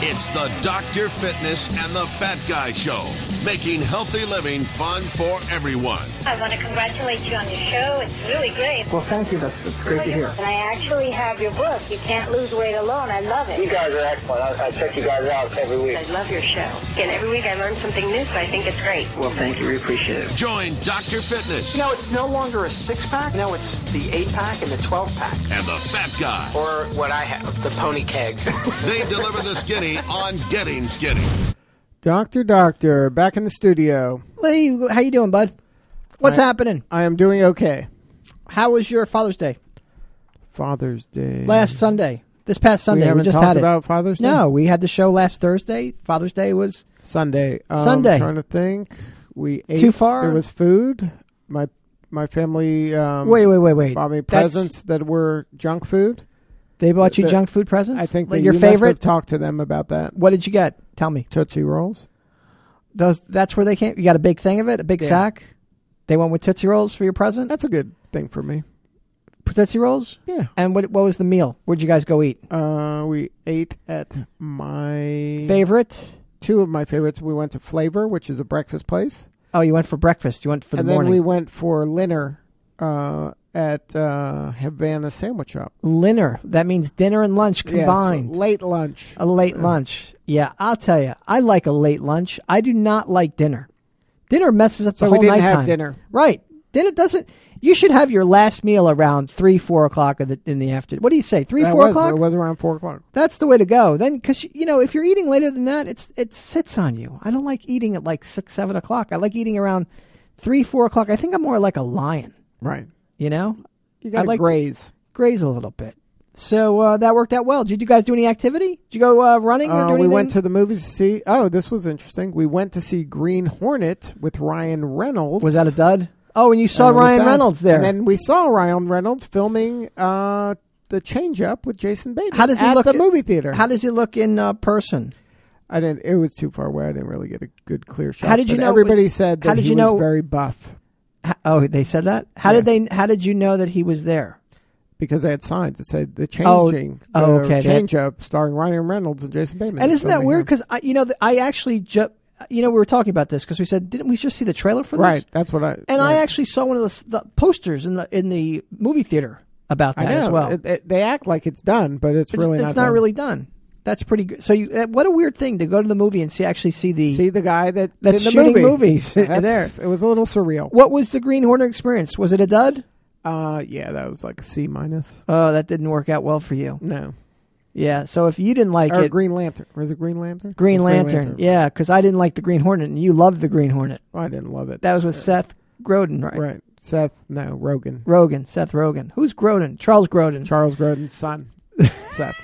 It's the Dr. Fitness and the Fat Guy Show, making healthy living fun for everyone. I want to congratulate you on your show. It's really great. Well, thank you. That's great to hear. And I actually have your book, You Can't Lose Weight Alone. I love it. You guys are excellent. I check you guys out every week. I love your show. And every week I learn something new, so I think it's great. Well, thank you. We appreciate it. Join Dr. Fitness You know, it's no longer a 6-pack. No, it's the 8-pack and the 12-pack. and the Fat Guy. Or what I have, the pony keg. They deliver the skinny on Getting Skinny. Doctor, back in the studio. Lee, how you doing, bud? What's happening? I am doing okay. How was your Father's Day? Father's Day. Last Sunday. This past Sunday. We haven't just talked had it. about Father's Day? No, we had the show last Thursday. Father's Day was... Sunday. Sunday. I'm trying to think. We ate. Too far? There was food. My family Wait. bought me presents that were junk food. They bought you The- junk food presents? I think Like that your you must favorite? have talked to them about that. What did you get? Tell me. Tootsie Rolls. That's where they came? You got a big thing of it? A big Yeah. sack? They went with Tootsie Rolls for your present? That's a good thing for me. Tootsie Rolls? Yeah. And what was the meal? Where'd you guys go eat? We ate at my... Favorite? Two of my favorites. We went to Flavor, which is a breakfast place. Oh, you went for breakfast. You went for the And morning. then we went for dinner at Havana Sandwich Shop. Dinner. That means dinner and lunch combined. Yes, late lunch. A late lunch. Yeah, I'll tell you. I like a late lunch. I do not like dinner. Dinner messes up the So whole we didn't nighttime. have dinner. Right. Dinner doesn't... You should have your last meal around 3, 4 o'clock in the afternoon. What do you say? 3, 4 o'clock? It was around 4 o'clock. That's the way to go. Then, because, if you're eating later than that, it sits on you. I don't like eating at like 6, 7 o'clock. I like eating around 3, 4 o'clock. I think I'm more like a lion, Right. you know? You got to like- graze. Graze a little bit. So that worked out well. Did you guys do any activity? Did you go running or do anything? We went to the movies to see... Oh, this was interesting. We went to see Green Hornet with Ryan Reynolds. Was that a dud? Oh, and you saw And it was Ryan done. Reynolds there. And then we saw Ryan Reynolds filming the Change Up with Jason Bateman How does he at look the movie theater. How does he look in person? I didn't. It was too far away. I didn't really get a good clear shot. How did you but know it Everybody was- said how that did he you was know- very buff Oh, they said that? How did you know that he was there? because they had signs that said the Oh, changing. okay. Change Up starring Ryan Reynolds and Jason Bateman. And isn't that filming weird? him. Because I actually we were talking about this because we said, didn't we just see the trailer for this? Right. That's what I. And right. I actually saw one of the posters in the movie theater about that I know. as well. They act like it's done, but it's really not. It's not done. really done. That's pretty good. So what a weird thing to go to the movie and see the guy that's that's in the shooting movie. movies there. It was a little surreal. What was the Green Hornet experience? Was it a dud? Yeah, that was like a C-. Oh, that didn't work out well for you. No. Yeah, so if you didn't like Or it... Green Lantern. Was it Green Lantern? Green It was Lantern. Yeah, because I didn't like the Green Hornet, and you loved the Green Hornet. I didn't love it. That was with Seth Rogen, right? Right. Rogen. Seth Rogen. Who's Grodin? Charles Grodin. Charles Grodin's son. Seth.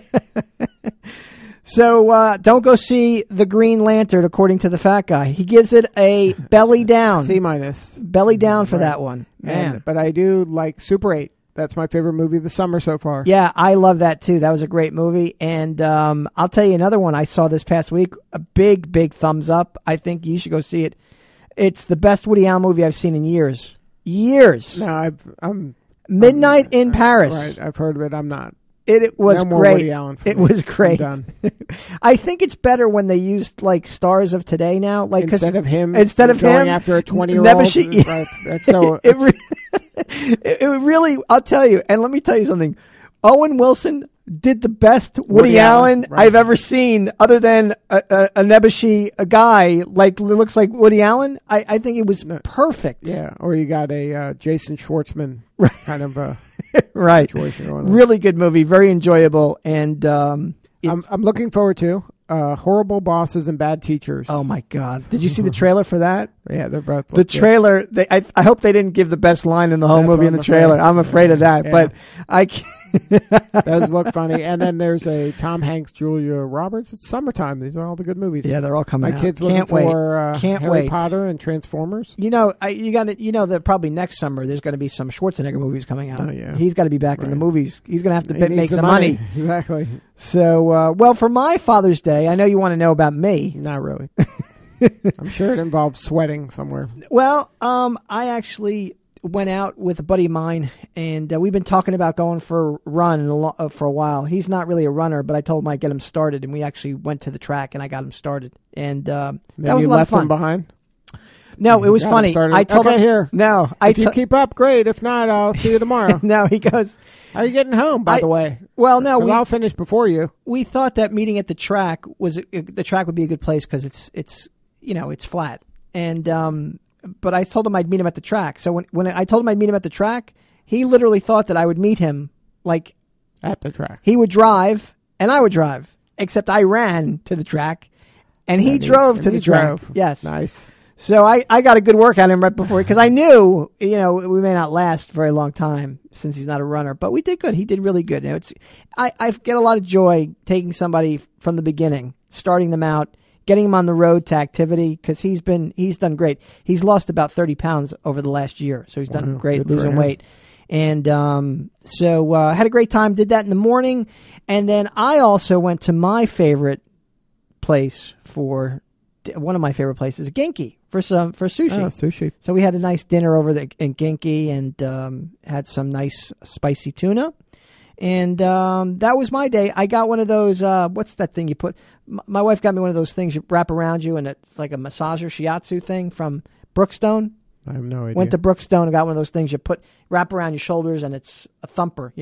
So don't go see the Green Lantern, according to the fat guy. He gives it a belly down. C-. Belly down for Right. that one. Man. But I do like Super 8. That's my favorite movie of the summer so far. Yeah, I love that too. That was a great movie. And I'll tell you another one I saw this past week. A big, big thumbs up. I think you should go see it. It's the best Woody Allen movie I've seen in years. Years. No, I'm Midnight in Paris. Right. I've heard of it. I'm not. It was No more great. Woody Allen for It me. was great. I'm done. I think it's better when they used like stars of today now, like 'cause Instead of him him, going after a 20-year-old. Nebuchadnezzar- Right. That's so. it really. I'll tell you, and let me tell you something. Owen Wilson did the best Woody Allen right. I've ever seen, other than a Nebuchadnezzar, a guy like looks like Woody Allen. I think it was perfect. Yeah. Or you got a Jason Schwartzman kind of Right. situation going on. Really good movie, very enjoyable, and I'm looking forward to Horrible Bosses and Bad Teachers. oh my God, did you see the trailer for that? Yeah, they're both. The trailer, I hope they didn't give the best line in the whole That's movie what in the I'm trailer. afraid. I'm afraid of that, Yeah. but I can't. Those look funny. And then there's a Tom Hanks, Julia Roberts. It's summertime. These are all the good movies. Yeah, they're all coming My out. kids Can't looking wait. for Can't Harry wait. Potter and Transformers. You know, that probably next summer there's going to be some Schwarzenegger movies coming out. Oh, yeah. He's got to be back in Right. the movies. He's going to have to He make needs some the money. Exactly. So, well, for my Father's Day, I know you want to know about me. Not really. I'm sure it involves sweating somewhere. Well, I actually went out with a buddy of mine, and we've been talking about going for a run for a while. He's not really a runner, but I told him I'd get him started, and we actually went to the track, and I got him started. And that was a lot of fun. Him behind? No, it was funny. I told him here. No, if you keep up, great. If not, I'll see you tomorrow. No, he goes. How are you getting home? By the way, well, no, I'll finish before you. We thought that meeting at the track the track would be a good place because it's flat, and but I told him I'd meet him at the track. So when I told him I'd meet him at the track, he literally thought that I would meet him like at the track. He would drive and I would drive, except I ran to the track, and he drove to the track. Yes, nice. So I got a good workout in right before, because I knew, we may not last a very long time since he's not a runner, but we did good. He did really good. I get a lot of joy taking somebody from the beginning, starting them out, getting him on the road to activity, because he's done great. He's lost about 30 pounds over the last year, so he's done great losing weight. And so I had a great time, did that in the morning, and then I also went to my favorite place one of my favorite places, Genki, for sushi. Oh, sushi. So we had a nice dinner over there in Genki and had some nice spicy tuna. And that was my day. I got one of those, what's that thing you put? My wife got me one of those things you wrap around you, and it's like a massager shiatsu thing from Brookstone. I have no idea. Went to Brookstone and got one of those things you wrap around your shoulders, and it's a thumper,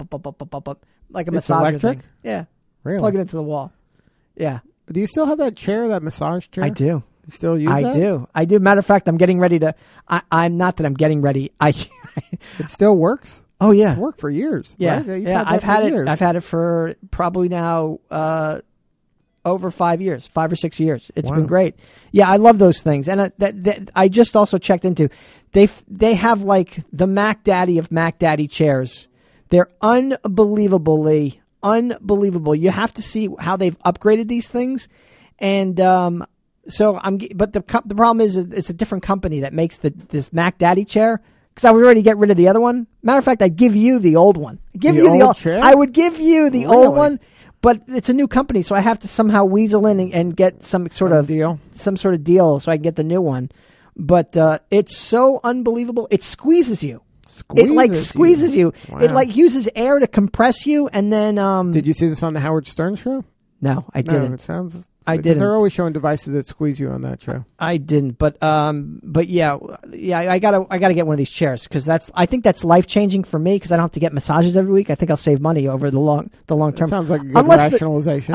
like a massager electric? thing. Yeah. Really? Plug it into the wall. Yeah. Do you still have that chair, that massage chair? I do. You still use that? I do. Matter of fact, I'm getting ready to. I'm not that I'm getting ready. It still works? Oh yeah, it's worked for years. Yeah, right? I've had it. I've had it for probably now over 5 years, 5 or 6 years. It's been great. Yeah, I love those things, and I just also checked into. They have like the Mac Daddy of Mac Daddy chairs. They're unbelievable. You have to see how they've upgraded these things, and but the problem is it's a different company that makes this Mac Daddy chair, because I would already get rid of the other one. Matter of fact, I'd give you the old one. The old chair? I would give you the old one, but it's a new company, so I have to somehow weasel in and get some sort of deal so I can get the new one. But it's so unbelievable. It squeezes you. It squeezes you. Wow. It uses air to compress you, and then. Did you see this on the Howard Stern show? No, I didn't. No, it sounds. I didn't. They're always showing devices that squeeze you on that show. I didn't, but yeah, I gotta get one of these chairs, because I think that's life changing for me, because I don't have to get massages every week. I think I'll save money over the long term. Sounds like a good rationalization.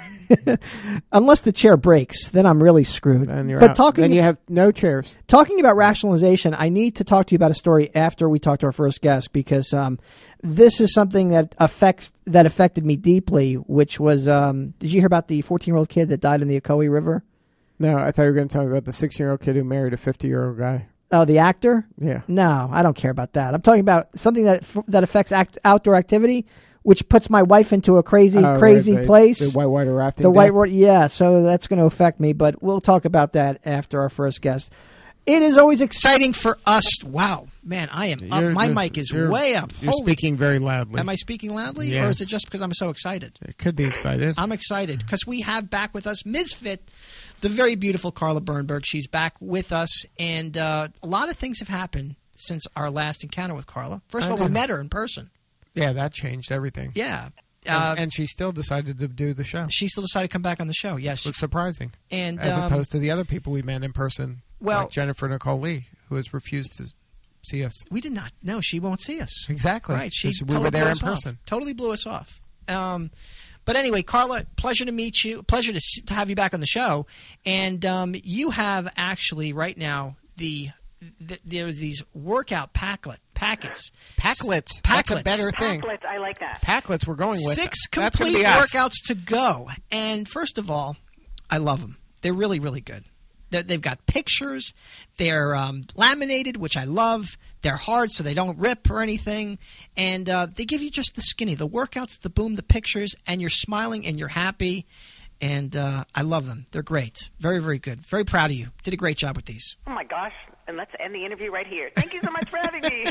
Unless the chair breaks, then I'm really screwed. And you're out. Then you have no chairs. Talking about rationalization, I need to talk to you about a story after we talk to our first guest, because this is something that affected me deeply, which was, did you hear about the 14-year-old kid that died in the Ocoee River? No, I thought you were going to tell me about the 6-year-old kid who married a 50-year-old guy. Oh, the actor? Yeah. No, I don't care about that. I'm talking about something that affects outdoor activity, which puts my wife into a crazy place. The whitewater rafting. Yeah, so that's going to affect me, but we'll talk about that after our first guest. It is always exciting for us. Wow, man, I am up. My mic is way up. You're speaking very loudly. Am I speaking loudly? Yes. Or is it just because I'm so excited? It could be excited. I'm excited because we have back with us Ms. Fit, the very beautiful Carla Bernberg. She's back with us, and a lot of things have happened since our last encounter with Carla. First of all, we met her in person. Yeah, that changed everything. Yeah. And she still decided to do the show. She still decided to come back on the show, yes. It was surprising. And as opposed to the other people we met in person, like Jennifer Nicole Lee, who has refused to see us. We did not. No, she won't see us. Exactly. Right. We were there in person. Totally blew us off. But anyway, Carla, pleasure to meet you. Pleasure to have you back on the show. And you have actually right now there's these workout packets. Packlets. That's a better thing. Packlets, I like that. Packlets, we're going with. 6 complete workouts to go. And first of all, I love them. They're really, really good. They've got pictures. They're laminated, which I love. They're hard, so they don't rip or anything. And they give you just the skinny. The workouts, the boom, the pictures, and you're smiling and you're happy. And I love them. They're great. Very, very good. Very proud of you. Did a great job with these. Oh, my gosh. And let's end the interview right here. Thank you so much for having me.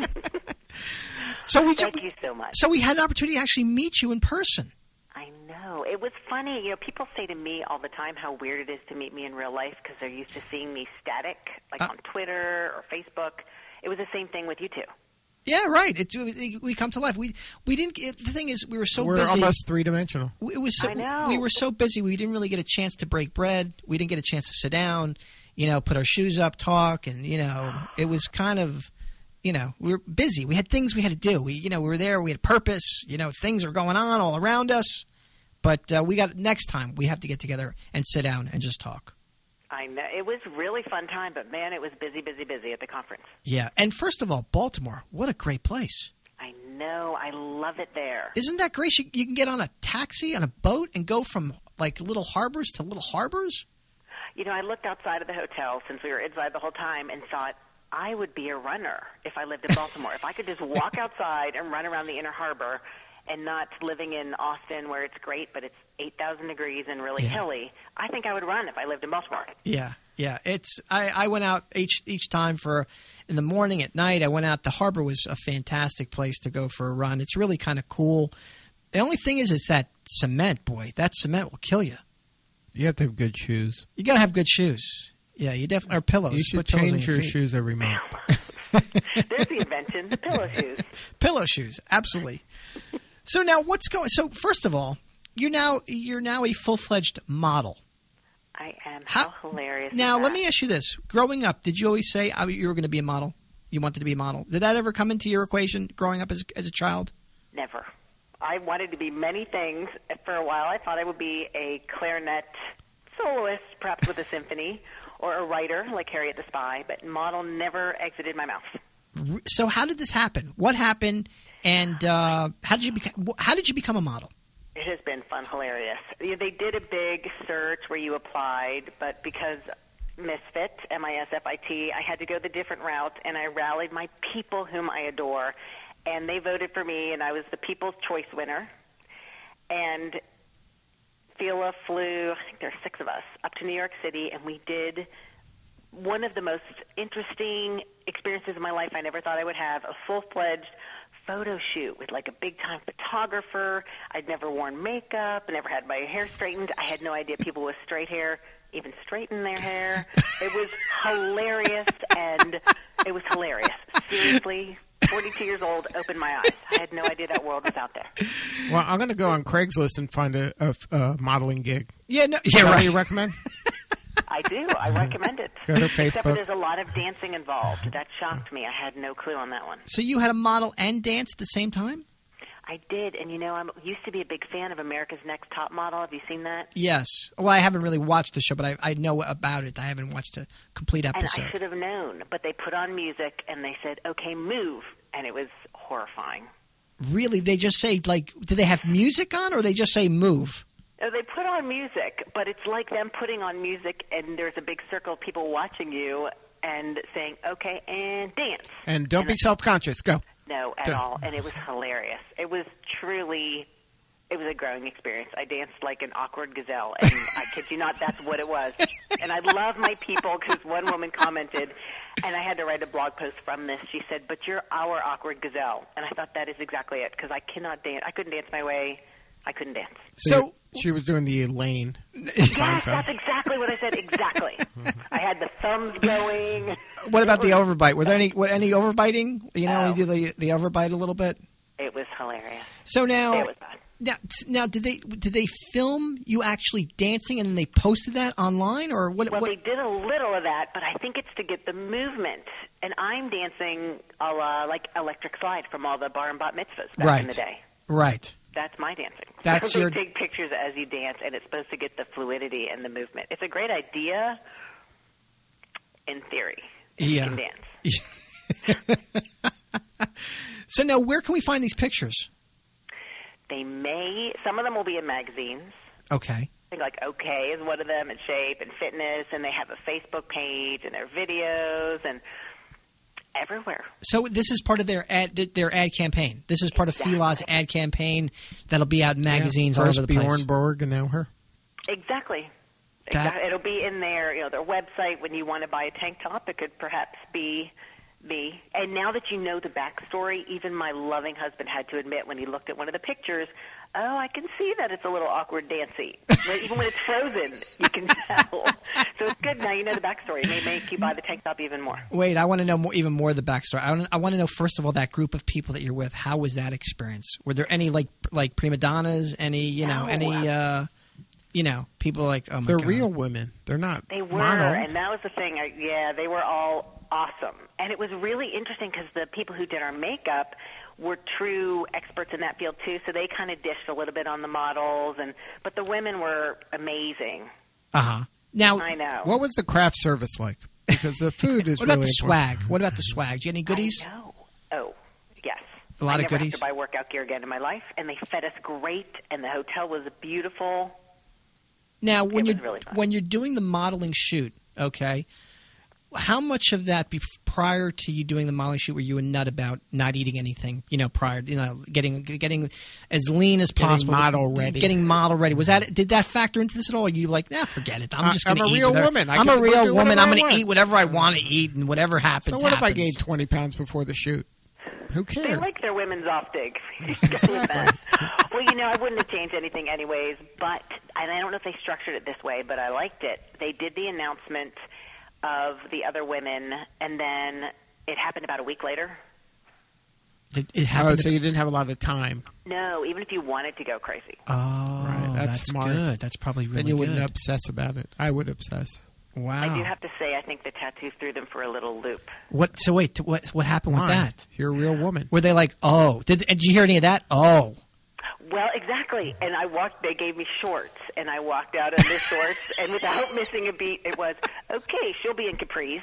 Thank you so much. So we had an opportunity to actually meet you in person. I know. It was funny. You know, people say to me all the time how weird it is to meet me in real life because they're used to seeing me static, like on Twitter or Facebook. it was the same thing with you two. Yeah, right. We come to life. We didn't. The thing is, we were so We're busy. almost three-dimensional. It was so, I know. We were so busy. We didn't really get a chance to break bread. We didn't get a chance to sit down, put our shoes up, talk, and it was kind of, we were busy. We had things we had to do. We were there. We had purpose. Things were going on all around us. But next time we have to get together and sit down and just talk. I know. It was a really fun time, but, man, it was busy at the conference. Yeah. And first of all, Baltimore, what a great place. I know. I love it there. Isn't that great? You can get on a taxi, on a boat, and go from, like, little harbors to little harbors? I looked outside of the hotel since we were inside the whole time and thought I would be a runner if I lived in Baltimore. If I could just walk outside and run around the inner harbor and not living in Austin where it's great, but it's 8,000 degrees and really hilly, I think I would run if I lived in Baltimore. Yeah. I went out each time in the morning, at night. I went out. The harbor was a fantastic place to go for a run. It's really kind of cool. The only thing is that cement, boy. That cement will kill you. You have to have good shoes. You got to have good shoes. Yeah, you definitely, or pillows. You should Put pillows change on your feet. shoes every month. There's the invention, the pillow shoes. Pillow shoes, absolutely. So now, what's going? So first of all, you're now a full-fledged model. I am. How hilarious! Now, is let that? me ask you this: growing up, did you always say you were going to be a model? You wanted to be a model. Did that ever come into your equation growing up as a child? Never. I wanted to be many things. For a while, I thought I would be a clarinet soloist, perhaps with a symphony, or a writer like Harriet the Spy. But model never exited my mouth. So, how did this happen? What happened? And how did you become a model? It has been fun, hilarious. They did a big search where you applied, but because Misfit, M-I-S-F-I-T, I had to go the different route, and I rallied my people whom I adore, and they voted for me, and I was the People's Choice winner. And Fila flew, I think there are 6 of us, up to New York City, and we did one of the most interesting experiences of my life I never thought I would have, a full-fledged photo shoot with like a big-time photographer. I'd never worn makeup, never had my hair straightened. I had no idea people with straight hair even straighten their hair. It was hilarious, and it was hilarious. Seriously, 42 years old, opened my eyes. I had no idea that world was out there. Well, I'm going to go on Craigslist and find a modeling gig. Yeah, no, Is that yeah, what right. you recommend? I do. I recommend it. Go to Except Facebook. there's a lot of dancing involved. That shocked me. I had no clue on that one. So you had a model and dance at the same time? I did, and I used to be a big fan of America's Next Top Model. Have you seen that? Yes. Well, I haven't really watched the show, but I know about it. I haven't watched a complete And episode. I should have known, but they put on music, and they said, okay, move, and it was horrifying. Really? They just say, like, do they have music on, or they just say move? No, they put on music, but it's like them putting on music, and there's a big circle of people watching you and saying, okay, and dance. And don't be self-conscious. Go. No, at all, and it was hilarious. It was truly, it was a growing experience. I danced like an awkward gazelle, and I kid you not, that's what it was. And I love my people because one woman commented, and I had to write a blog post from this. She said, but you're our awkward gazelle. And I thought that is exactly it, because I cannot dance. I couldn't dance my way. I couldn't dance. So she was doing the Elaine. Yes, that's exactly what I said. Exactly. I had the thumbs going. what about the overbite? Were there any overbiting? You know, Oh. you do the overbite a little bit. It was hilarious. So now, It was bad. now, did they film you actually dancing and then they posted that online, or what? Well, what? they did a little of that, but I think it's to get the movement. And I'm dancing a la like Electric Slide from all the bar and bat mitzvahs back in the day. Right. That's my dancing. That's so your- they take pictures as you dance, and it's supposed to get the fluidity and the movement. It's a great idea in theory. If Yeah. you can dance. So now, where can we find these pictures? Some of them will be in magazines. Okay. I think like OK is one of them, and Shape and Fitness, and they have a Facebook page and their videos and everywhere. So this is part of their ad campaign. This is part of Exactly. Fila's ad campaign that'll be out in magazines all First over the place. Bjorn Borg and now her. Exactly. That- It'll be in their website when you want to buy a tank top. It could perhaps be me. And now that you know the backstory, even my loving husband had to admit when he looked at one of the pictures, Oh, I can see that it's a little awkward dancey. But even when it's frozen, you can tell. So it's good. Now you know the backstory. It may make you buy the tank top even more. Wait, I want to know even more of the backstory. I want to know, first of all, that group of people that you're with. How was that experience? Were there any like prima donnas? Any people like, oh my They're God. real women. They're not They were, models. and that was the thing. They were all awesome. And it was really interesting because the people who did our makeup were true experts in that field too, so they kind of dished a little bit on the models, but the women were amazing. Uh-huh. Now, I know. What was the craft service like? Because the food is what about really the important. swag? What about the swag? Do you have any goodies? I know. Oh, yes. A lot I of never goodies? have to buy workout gear again in my life, and they fed us great, and the hotel was beautiful. Now, It was really fun. when you're doing the modeling shoot, okay, how much of that prior to you doing the modeling shoot were you a nut about not eating anything? Prior, getting as lean as possible, model ready. Getting model ready. Did that factor into this at all? Or you like, forget it. I'm just going to I'm eat. a real whatever- woman. I I'm get a to real do woman. whatever I'm I going to want. eat whatever I want to eat, and whatever happens. So what if I happens. gained 20 pounds before the shoot? Who cares? They like their women's off dig. Well, I wouldn't have changed anything anyways, and I don't know if they structured it this way, but I liked it. They did the announcement of the other women, and then it happened about a week later. It happened. so you didn't have a lot of time. No, even if you wanted to go crazy. Oh, Right, that's smart. good. That's probably really Then you wouldn't good. obsess about it. I would obsess. Wow. I do have to say, I think the tattoo threw them for a little loop. What? So wait, what happened with Why? that? You're a real woman. Were they like, oh? Did you hear any of that? Oh. Well, exactly. And they gave me shorts, and I walked out in the shorts, and without missing a beat, it was, okay, she'll be in capris.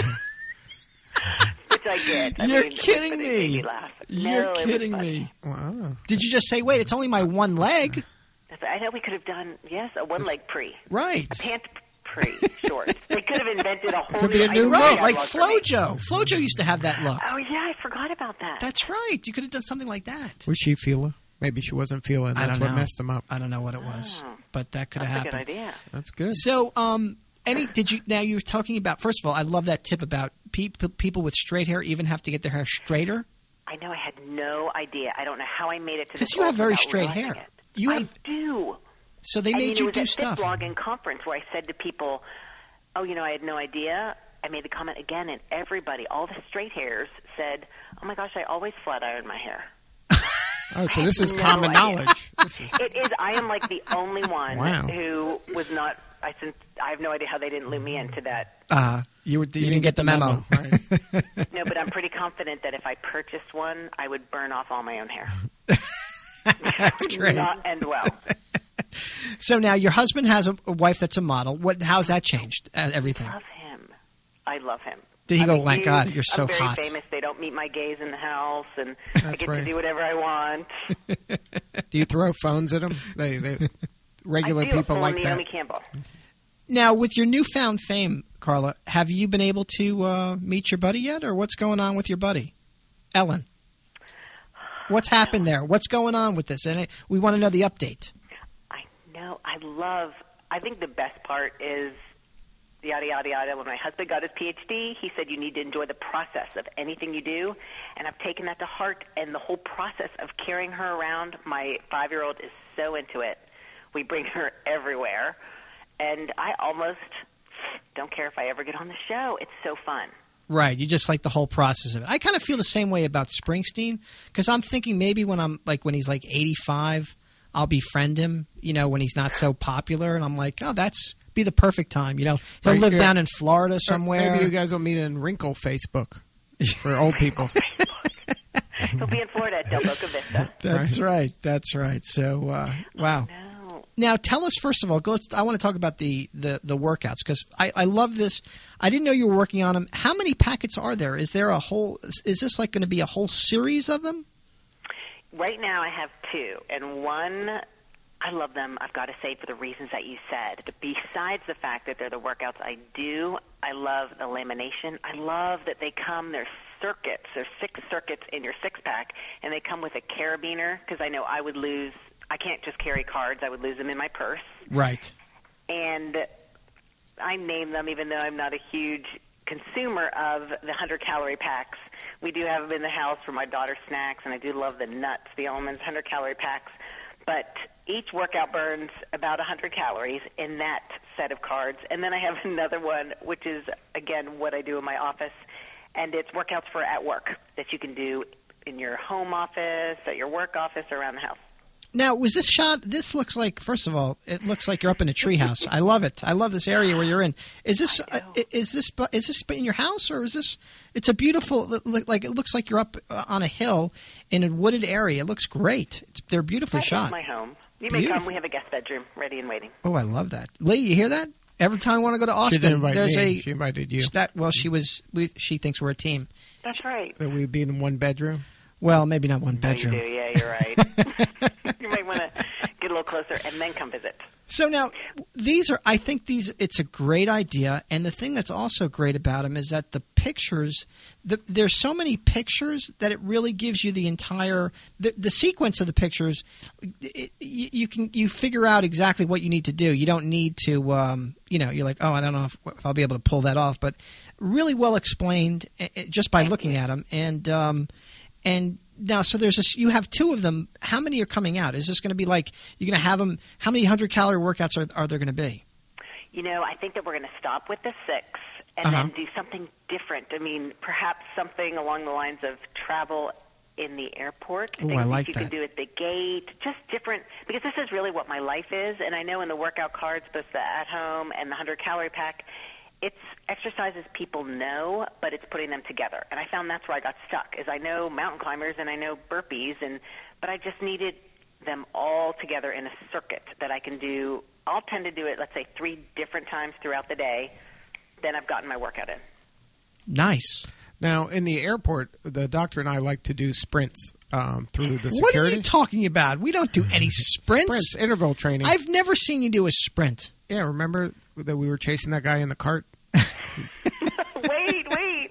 Which I did. You're kidding but it me. made me laugh. You're No, it was kidding funny. me. Wow. Did you just say, wait, it's only my one leg? I know we could have done, a one-leg pre. Right. A pant pre shorts. They could have invented a whole Could be a new identity look. Like catalog for me. Flojo. Flojo used to have that look. Oh, yeah, I forgot about that. That's right. You could have done something like that. Was she feeler? Maybe she wasn't feeling. I That's don't what know. messed them up. I don't know what it was, but that could That's have a good happened. idea. That's good. So, now you were talking about, first of all, I love that tip about people with straight hair even have to get their hair straighter. I know, I had no idea. I don't know how I made it to Because this you have goal very without straight realizing hair. it. You I have, do. so they And, made you it do was stuff. at blogging conference where I said to people, I had no idea. I made the comment again, and everybody, all the straight hairs, said, oh my gosh, I always flat iron my hair. Oh, so this is no common idea. knowledge. This is, It is. I am like the only one Wow. who was not. I have no idea how they didn't loop me into that. You didn't get the memo. Right. No, but I'm pretty confident that if I purchased one, I would burn off all my own hair. That's great. Not end well. So now your husband has a wife that's a model. How's that changed? Everything. Love him. I love him. Did he I'm go, a my huge- God, you're so I'm very hot. famous. They don't meet my gays in the house, and I That's get right. to do whatever I want. Do you throw phones at them? They regular I do. people Full like Naomi that. Campbell. Now, with your newfound fame, Carla, have you been able to meet your buddy yet, or what's going on with your buddy, Ellen? What's happened there? What's going on with this? And we want to know the update. I know. I think the best part is yada, yada, yada. When my husband got his PhD, he said you need to enjoy the process of anything you do. And I've taken that to heart. And the whole process of carrying her around, my 5-year-old is so into it. We bring her everywhere. And I almost don't care if I ever get on the show. It's so fun. Right. You just like the whole process of it. I kind of feel the same way about Springsteen because I'm thinking maybe when he's like 85, I'll befriend him, when he's not so popular. And I'm like, oh, that's be the perfect time. He'll Right, live good. down in Florida somewhere. Maybe you guys will meet in Wrinkle Facebook for old people. He'll be in Florida at Del Boca Vista. That's right. That's right. So, wow. No. Now, tell us first of all. I want to talk about the workouts because I love this. I didn't know you were working on them. How many packets are there? Is there a whole? Is this like going to be a whole series of them? Right now I have 2, and one, I love them, I've got to say, for the reasons that you said. But besides the fact that they're the workouts I do, I love the lamination. I love that they come, they're circuits. There's 6 circuits in your 6-pack, and they come with a carabiner because I know I can't just carry cards. I would lose them in my purse. Right. And I name them even though I'm not a huge consumer of the 100-calorie packs. We do have them in the house for my daughter's snacks, and I do love the nuts, the almonds, 100-calorie packs. but each workout burns about 100 calories in that set of cards. And then I have another one, which is, again, what I do in my office, and it's workouts for at work that you can do in your home office, at your work office, or around the house. Now, was this shot? This looks like, first of all, it looks like you're up in a treehouse. I love it. I love this area where you're in. Is this in your house, or is this? It's a beautiful. It looks like you're up on a hill in a wooded area. It looks great. They're beautifully shot. That's my home. You may come. We have a guest bedroom ready and waiting. Oh, I love that. Lee, you hear that? Every time I want to go to Austin, she didn't invite there's me. She invited you. She thinks we're a team. That's right. That we'd be in one bedroom. Well, maybe not one bedroom. You do. Yeah, you're right. You might want to get a little closer and then come visit. So now, it's a great idea. And the thing that's also great about them is that the pictures, there's so many pictures that it really gives you the entire, the sequence of the pictures. You figure out exactly what you need to do. You don't need to, you're like, oh, I don't know if I'll be able to pull that off. But really well explained just by looking at them. And now, so you have two of them. How many are coming out? Is this going to be like, you're going to have them, how many 100-calorie workouts are there going to be? I think that we're going to stop with the 6 and then do something different. I mean, perhaps something along the lines of travel in the airport. Oh, I like that. You that. can do at the gate, just different, because this is really what my life is. And I know in the workout cards, both the at-home and the 100-calorie pack, it's exercises people know, but it's putting them together. And I found that's where I got stuck, is I know mountain climbers and I know burpees, but I just needed them all together in a circuit that I can do. I'll tend to do it, let's say, 3 different times throughout the day. Then I've gotten my workout in. Nice. Now, in the airport, the doctor and I like to do sprints through the security. What are you talking about? We don't do any sprints. Sprints, interval training. I've never seen you do a sprint. Yeah, remember that we were chasing that guy in the cart? Wait.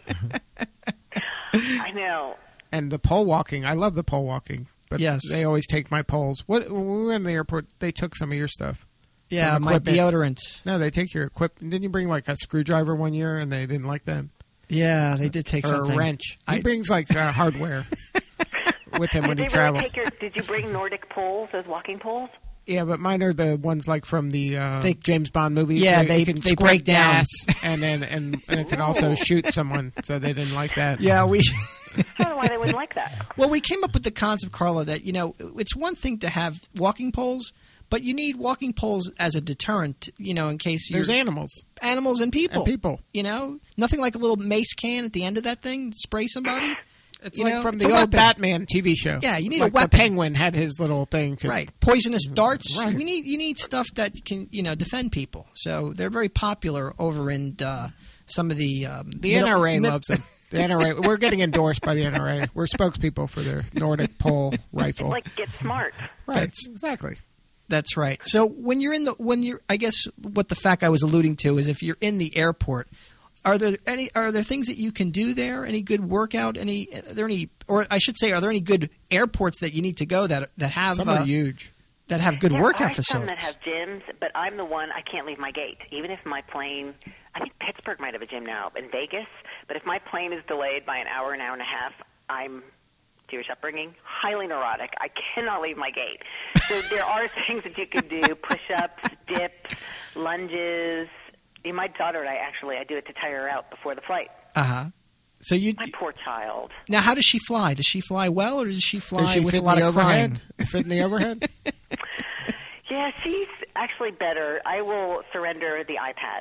I know. And the pole walking. I love the pole walking. But yes. They always take my poles. When we were in the airport, they took some of your stuff. Yeah, my deodorant. No, they take your equipment. Didn't you bring like a screwdriver one year and they didn't like that? Yeah, they did take something. Or a wrench. He brings like hardware with him when he travels. Did you bring Nordic poles, those walking poles? Yeah, but mine are the ones like from the James Bond movies. Yeah, they break down, and it can also shoot someone. So they didn't like that. Yeah, I don't know why they wouldn't like that. Well, we came up with the concept, Carla, that it's one thing to have walking poles, but you need walking poles as a deterrent. In case there's animals and people. Nothing like a little mace can at the end of that thing to spray somebody. It's like from the old Batman TV show. Yeah, you need like a weapon. The Penguin had his little thing. Right. Poisonous darts. Right. You need stuff that can, defend people. So they're very popular over in some of the NRA loves them. The NRA, we're getting endorsed by the NRA. We're spokespeople for their Nordic pole rifle. Like Get Smart. Right. Exactly. That's right. So I guess what the fact I was alluding to is if you're in the airport, are there things that you can do there? Any good workout? Are there any good airports that you need to go that have some are huge that have good workout facilities? Some that have gyms, but I'm the one I can't leave my gate. Even if my plane, I think Pittsburgh might have a gym now, in Vegas. But if my plane is delayed by an hour and a half, I'm Jewish upbringing, highly neurotic. I cannot leave my gate. So there are things that you can do: push-ups, dips, lunges. My daughter and I do it to tire her out before the flight. So my poor child. Now, how does she fly? Does she fly well, or does she fly with a lot of crying? Fit in the overhead? Yeah, she's actually better. I will surrender the iPad.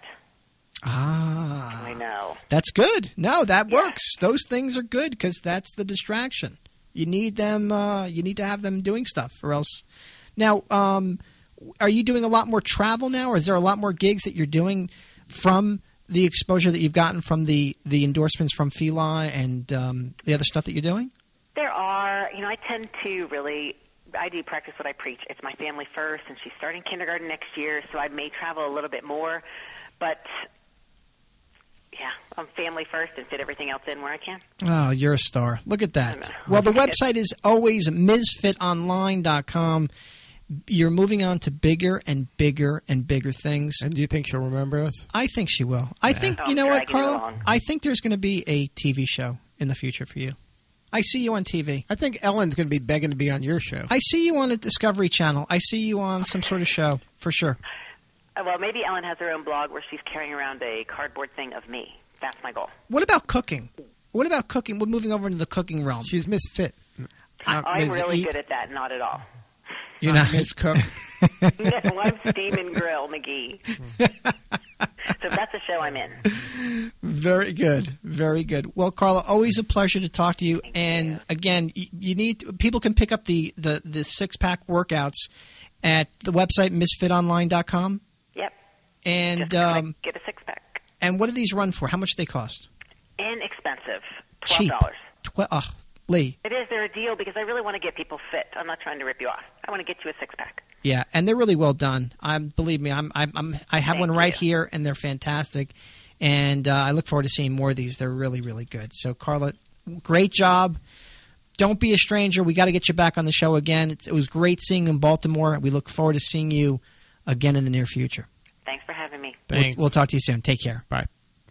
I know. That's good. No, that works. Those things are good because that's the distraction. You need them. You need to have them doing stuff, or else. Now, are you doing a lot more travel now, or is there a lot more gigs that you're doing from the exposure that you've gotten from the endorsements from Fila and the other stuff that you're doing? There are. I tend to really. I do practice what I preach. It's my family first, and she's starting kindergarten next year, so I may travel a little bit more. But, yeah, I'm family first and fit everything else in where I can. Oh, you're a star. Look at that. Well, the website is always MsFitOnline.com. You're moving on to bigger and bigger and bigger things. And do you think she'll remember us? I think she will. I think, you know what, Carla? I think there's going to be a TV show in the future for you. I see you on TV. I think Ellen's going to be begging to be on your show. I see you on a Discovery Channel. I see you on some sort of show, for sure. Well, maybe Ellen has her own blog where she's carrying around a cardboard thing of me. That's my goal. What about cooking? What about cooking? We're moving over into the cooking realm. She's Miss Fit. I'm really good at that. Not at all. You're not Miss Cook. No, I'm Steam and Grill McGee. So that's a show I'm in. Very good. Very good. Well, Carla, always a pleasure to talk to you. And again, you need people can pick up the 6-pack workouts at the website misfitonline.com. Yep. And just get a 6-pack. And what do these run for? How much do they cost? Inexpensive. $12. Cheap. Lee. It is. They're a deal because I really want to get people fit. I'm not trying to rip you off. I want to get you a 6-pack. Yeah, and they're really well done. Believe me, I have one right here, and they're fantastic. And I look forward to seeing more of these. They're really, really good. So, Carla, great job. Don't be a stranger. We got to get you back on the show again. It was great seeing you in Baltimore. We look forward to seeing you again in the near future. Thanks for having me. Thanks. We'll talk to you soon. Take care. Bye.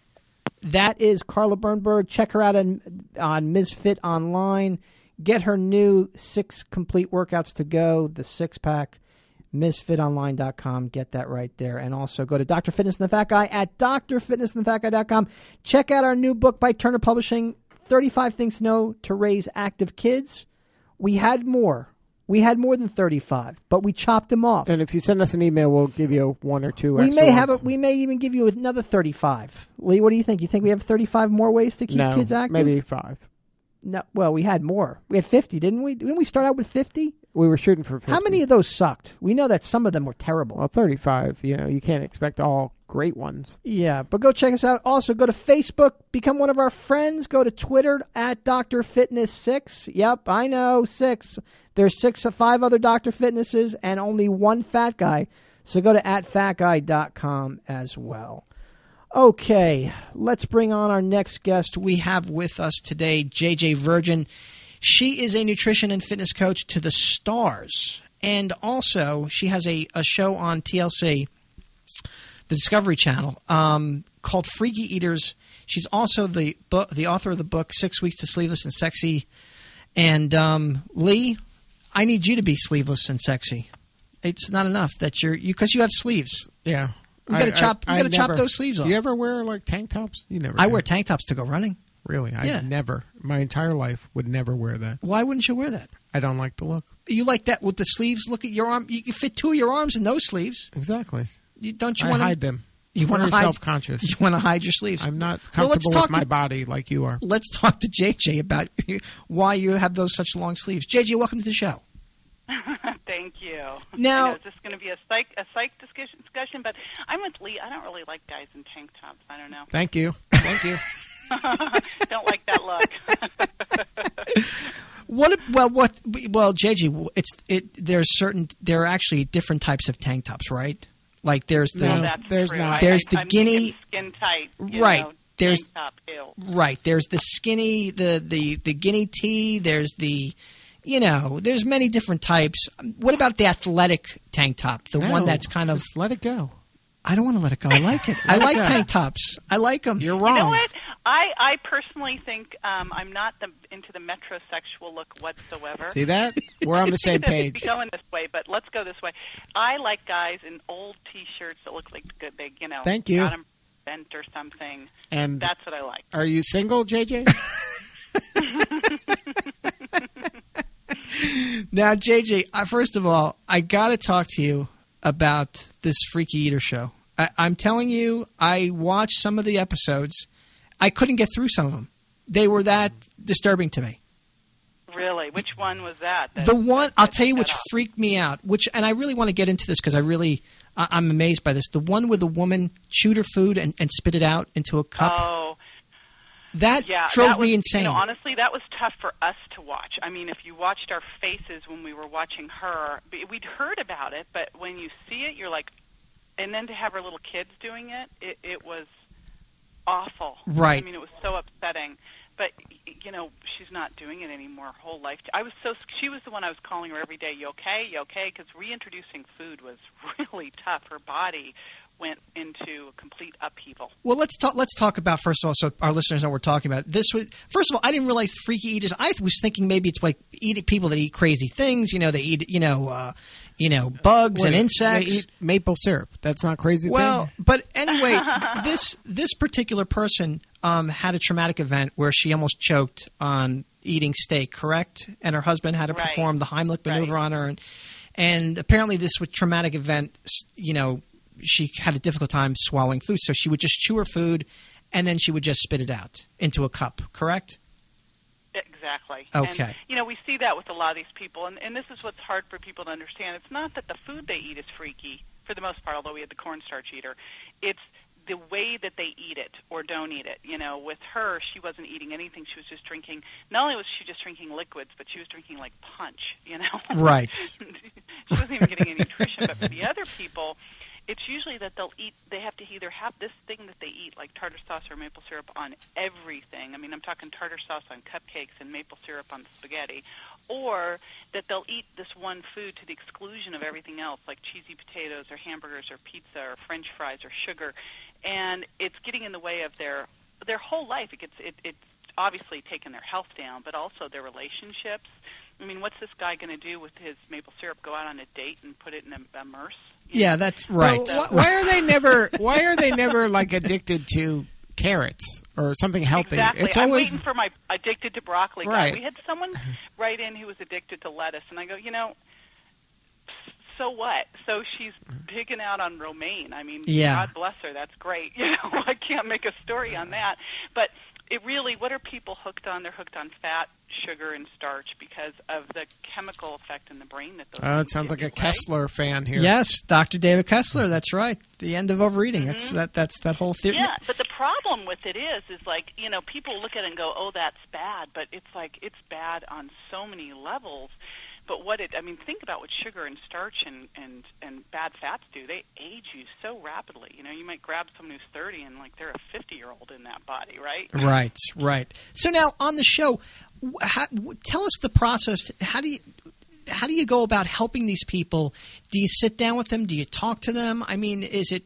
That is Carla Bernberg. Check her out on Misfit Online. Get her new 6 complete workouts to go, the 6-pack, misfitonline.com. Get that right there. And also go to Dr. Fitness and the Fat Guy at drfitnessandthefatguy.com. Check out our new book by Turner Publishing, 35 Things to Know to Raise Active Kids. We had more. We had more than 35, but we chopped them off. And if you send us an email, we'll give you 1 or 2 we extra may ones. have we may even give you another 35. Lee, what do you think? You think we have 35 more ways to keep kids active? Maybe 5. No, well, we had more. We had 50, didn't we? Didn't we start out with 50? We were shooting for 50. How many of those sucked? We know that some of them were terrible. Well, 35. You can't expect all great ones. Yeah, but go check us out. Also, go to Facebook, become one of our friends. Go to Twitter at Dr. Fitness 6. Yep, I know, 6. There's 5 other Dr. Fitnesses and only 1 fat guy. So go to @fatguy.com as well. Okay, let's bring on our next guest. We have with us today JJ Virgin. She is a nutrition and fitness coach to the stars. And also, she has a show on TLC, the Discovery Channel, called Freaky Eaters. She's also the author of the book 6 Weeks to Sleeveless and Sexy. And Lee, I need you to be sleeveless and sexy. It's not enough that because you have sleeves. Yeah. You got to chop those sleeves off. Do you ever wear like tank tops? You never. I wear tank tops to go running. Really? Yeah. I never. My entire life would never wear that. Why wouldn't you wear that? I don't like the look. You like that with the sleeves? Look at your arm. You can fit 2 of your arms in those sleeves. Exactly. Don't you I want to hide them. You want to Very hide? self-conscious. You want to hide your sleeves? I'm not comfortable with my body like you are. Let's talk to JJ about why you have those such long sleeves. JJ, welcome to the show. Thank you. Now, I know, is this going to be a psych discussion? But I'm with Lee. I don't really like guys in tank tops. I don't know. Thank you. Thank you. Don't like that look. Well, JJ, there are actually different types of tank tops, right? Like there's the That's true. There's the I'm guinea skin tight, right. There's tank top, ew. Right. There's the skinny, the guinea tee. There's there's many different types. What about the athletic tank top? The one that's kind of just let it go. I don't want to let it go. I like it. I like tank tops. I like them. You're wrong. You know what? I personally think I'm not into the metrosexual look whatsoever. See that? We're on the same page. We're going this way, but let's go this way. I like guys in old T-shirts that look like they, Thank you. got them bent or something. And that's what I like. Are you single, JJ? Now, JJ, first of all, I got to talk to you about this Freaky Eater show. I'm telling you, I watched some of the episodes. I couldn't get through some of them. They were that disturbing to me. Really? Which one was that? The one, I'll tell you which freaked me out, and I really want to get into this because I'm amazed by this. The one where the woman chewed her food and spit it out into a cup. Oh. That drove me insane. Honestly, that was tough for us to watch. I mean, if you watched our faces when we were watching her, we'd heard about it, but when you see it, you're like, and then to have her little kids doing it was awful. Right. I mean, it was so upsetting. But, she's not doing it anymore her whole life. She was the one I was calling her every day, you okay? You okay? Because reintroducing food was really tough. Her body went into complete upheaval. Well, let's talk about, first of all, so our listeners know what we're talking about. This was, first of all, I didn't realize freaky eaters. I was thinking maybe it's like people that eat crazy things. They eat bugs and insects. They eat maple syrup. That's not crazy. Well, thing? But anyway, this particular person had a traumatic event where she almost choked on eating steak, correct? And her husband had to perform the Heimlich maneuver on her, and apparently this was traumatic event. She had a difficult time swallowing food, so she would just chew her food, and then she would just spit it out into a cup, correct? Exactly. Okay. And, we see that with a lot of these people, and this is what's hard for people to understand. It's not that the food they eat is freaky, for the most part, although we had the cornstarch eater. It's the way that they eat it or don't eat it. With her, she wasn't eating anything. She was just drinking. Not only was she just drinking liquids, but she was drinking like punch, Right. She wasn't even getting any nutrition. But for the other people, it's usually that they have to either have this thing that they eat, like tartar sauce or maple syrup on everything. I mean, I'm talking tartar sauce on cupcakes and maple syrup on spaghetti. Or that they'll eat this one food to the exclusion of everything else, like cheesy potatoes or hamburgers or pizza or French fries or sugar. And it's getting in the way of their whole life. It's obviously taken their health down, but also their relationships. I mean, what's this guy going to do with his maple syrup? Go out on a date and put it in a Merce? Yeah, that's right. Well, why are they never? Why are they never like addicted to carrots or something healthy? Exactly. It's I'm always waiting for my addicted to broccoli guy. Right. We had someone write in who was addicted to lettuce, and I go, so what? So she's pigging out on romaine. I mean, God bless her. That's great. I can't make a story on that. But it really, what are people hooked on? They're hooked on fat, sugar, and starch because of the chemical effect in the brain that those Oh, it things sounds give like a you, Kessler fan here. Yes, Dr. David Kessler. That's right. The end of overeating. Mm-hmm. That's that whole theory. Yeah, but the problem with it is like, people look at it and go, oh, that's bad. But it's like, it's bad on so many levels. But think about what sugar and starch and bad fats do. They age you so rapidly. You might grab someone who's 30 and like they're a 50-year-old in that body, right? Right. So now on the show, tell us the process. How do you go about helping these people? Do you sit down with them? Do you talk to them? I mean,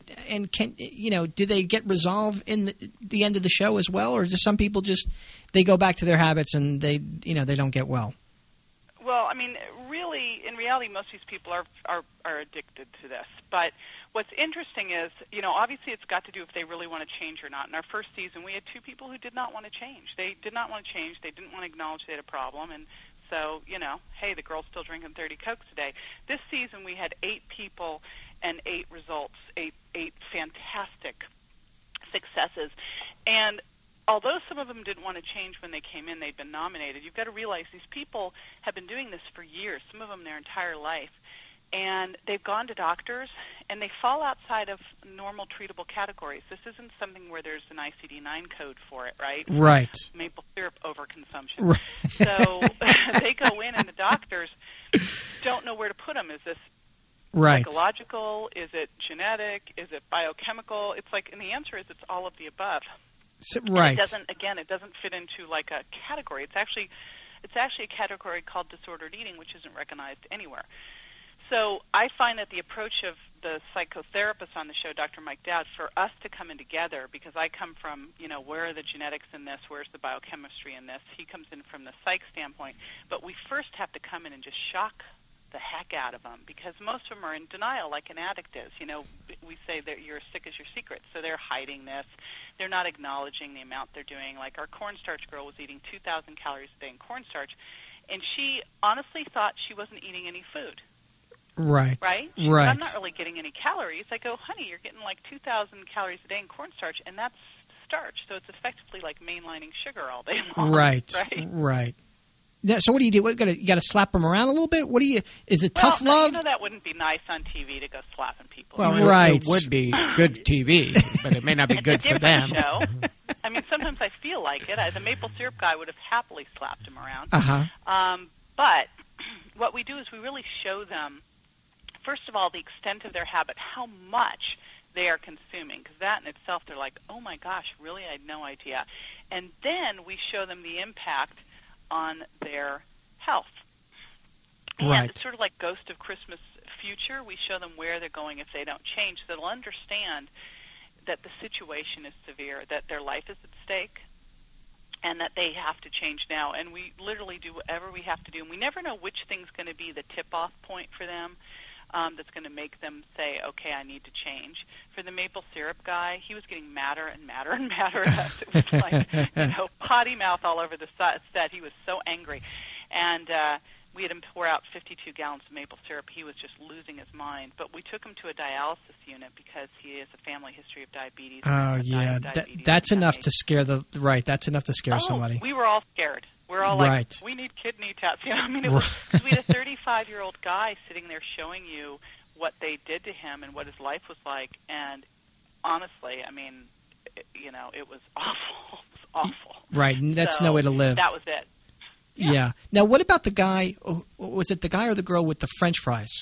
do they get resolved in the end of the show as well, or do some people they go back to their habits and they don't get well? Well, I mean, really, in reality, most of these people are addicted to this. But what's interesting is, obviously it's got to do if they really want to change or not. In our first season, we had 2 people who did not want to change. They did not want to change. They didn't want to acknowledge they had a problem. And so, hey, the girl's still drinking 30 Cokes today. This season, we had 8 people and 8 results, 8 fantastic successes. And although some of them didn't want to change when they came in, they'd been nominated, you've got to realize these people have been doing this for years, some of them their entire life, and they've gone to doctors, and they fall outside of normal treatable categories. This isn't something where there's an ICD-9 code for it, right? Right. Maple syrup overconsumption. Right. So they go in, and the doctors don't know where to put them. Is this psychological? Is it genetic? Is it biochemical? It's like, and the answer is it's all of the above. Right. And it doesn't fit into like a category. It's actually a category called disordered eating, which isn't recognized anywhere. So I find that the approach of the psychotherapist on the show, Dr. Mike Dowd, for us to come in together, because I come from, where are the genetics in this? Where's the biochemistry in this? He comes in from the psych standpoint. But we first have to come in and just shock the heck out of them, because most of them are in denial like an addict is. We say that you're as sick as your secret, so they're hiding this. They're not acknowledging the amount they're doing. Like our cornstarch girl was eating 2,000 calories a day in cornstarch, and she honestly thought she wasn't eating any food. Right. Right? She said, I'm not really getting any calories. I go, honey, you're getting like 2,000 calories a day in cornstarch, and that's starch, so it's effectively like mainlining sugar all day long. Right. Yeah, so what do you do? You got to slap them around a little bit? What do you? Is it tough love? That wouldn't be nice on TV to go slapping people. Well, it would be good TV, but it may not be good for them. Show. I mean, sometimes I feel like it. The maple syrup guy would have happily slapped him around. But what we do is we really show them, first of all, the extent of their habit, how much they are consuming, because that in itself, they're like, oh my gosh, really? I had no idea. And then we show them the impact on their health. And it's sort of like Ghost of Christmas future. We show them where they're going if they don't change. So they'll understand that the situation is severe, that their life is at stake, and that they have to change now. And we literally do whatever we have to do. And we never know which thing's going to be the tip-off point for them that's going to make them say, okay, I need to change. For the maple syrup guy, he was getting madder and madder and madder at us. It was like, potty mouth all over the set. He was so angry. And we had him pour out 52 gallons of maple syrup. He was just losing his mind. But we took him to a dialysis unit because he has a family history of diabetes. Oh, yeah. That's enough to scare That's enough to scare somebody. We were all scared. We're all like, we need kidney taps. You know, I mean, it was, we had a 35-year-old guy sitting there showing you what they did to him and what his life was like. And honestly, I mean, it was awful. It was awful. Right, and that's no way to live. That was it. Yeah. Now, what about the guy? Was it the guy or the girl with the French fries?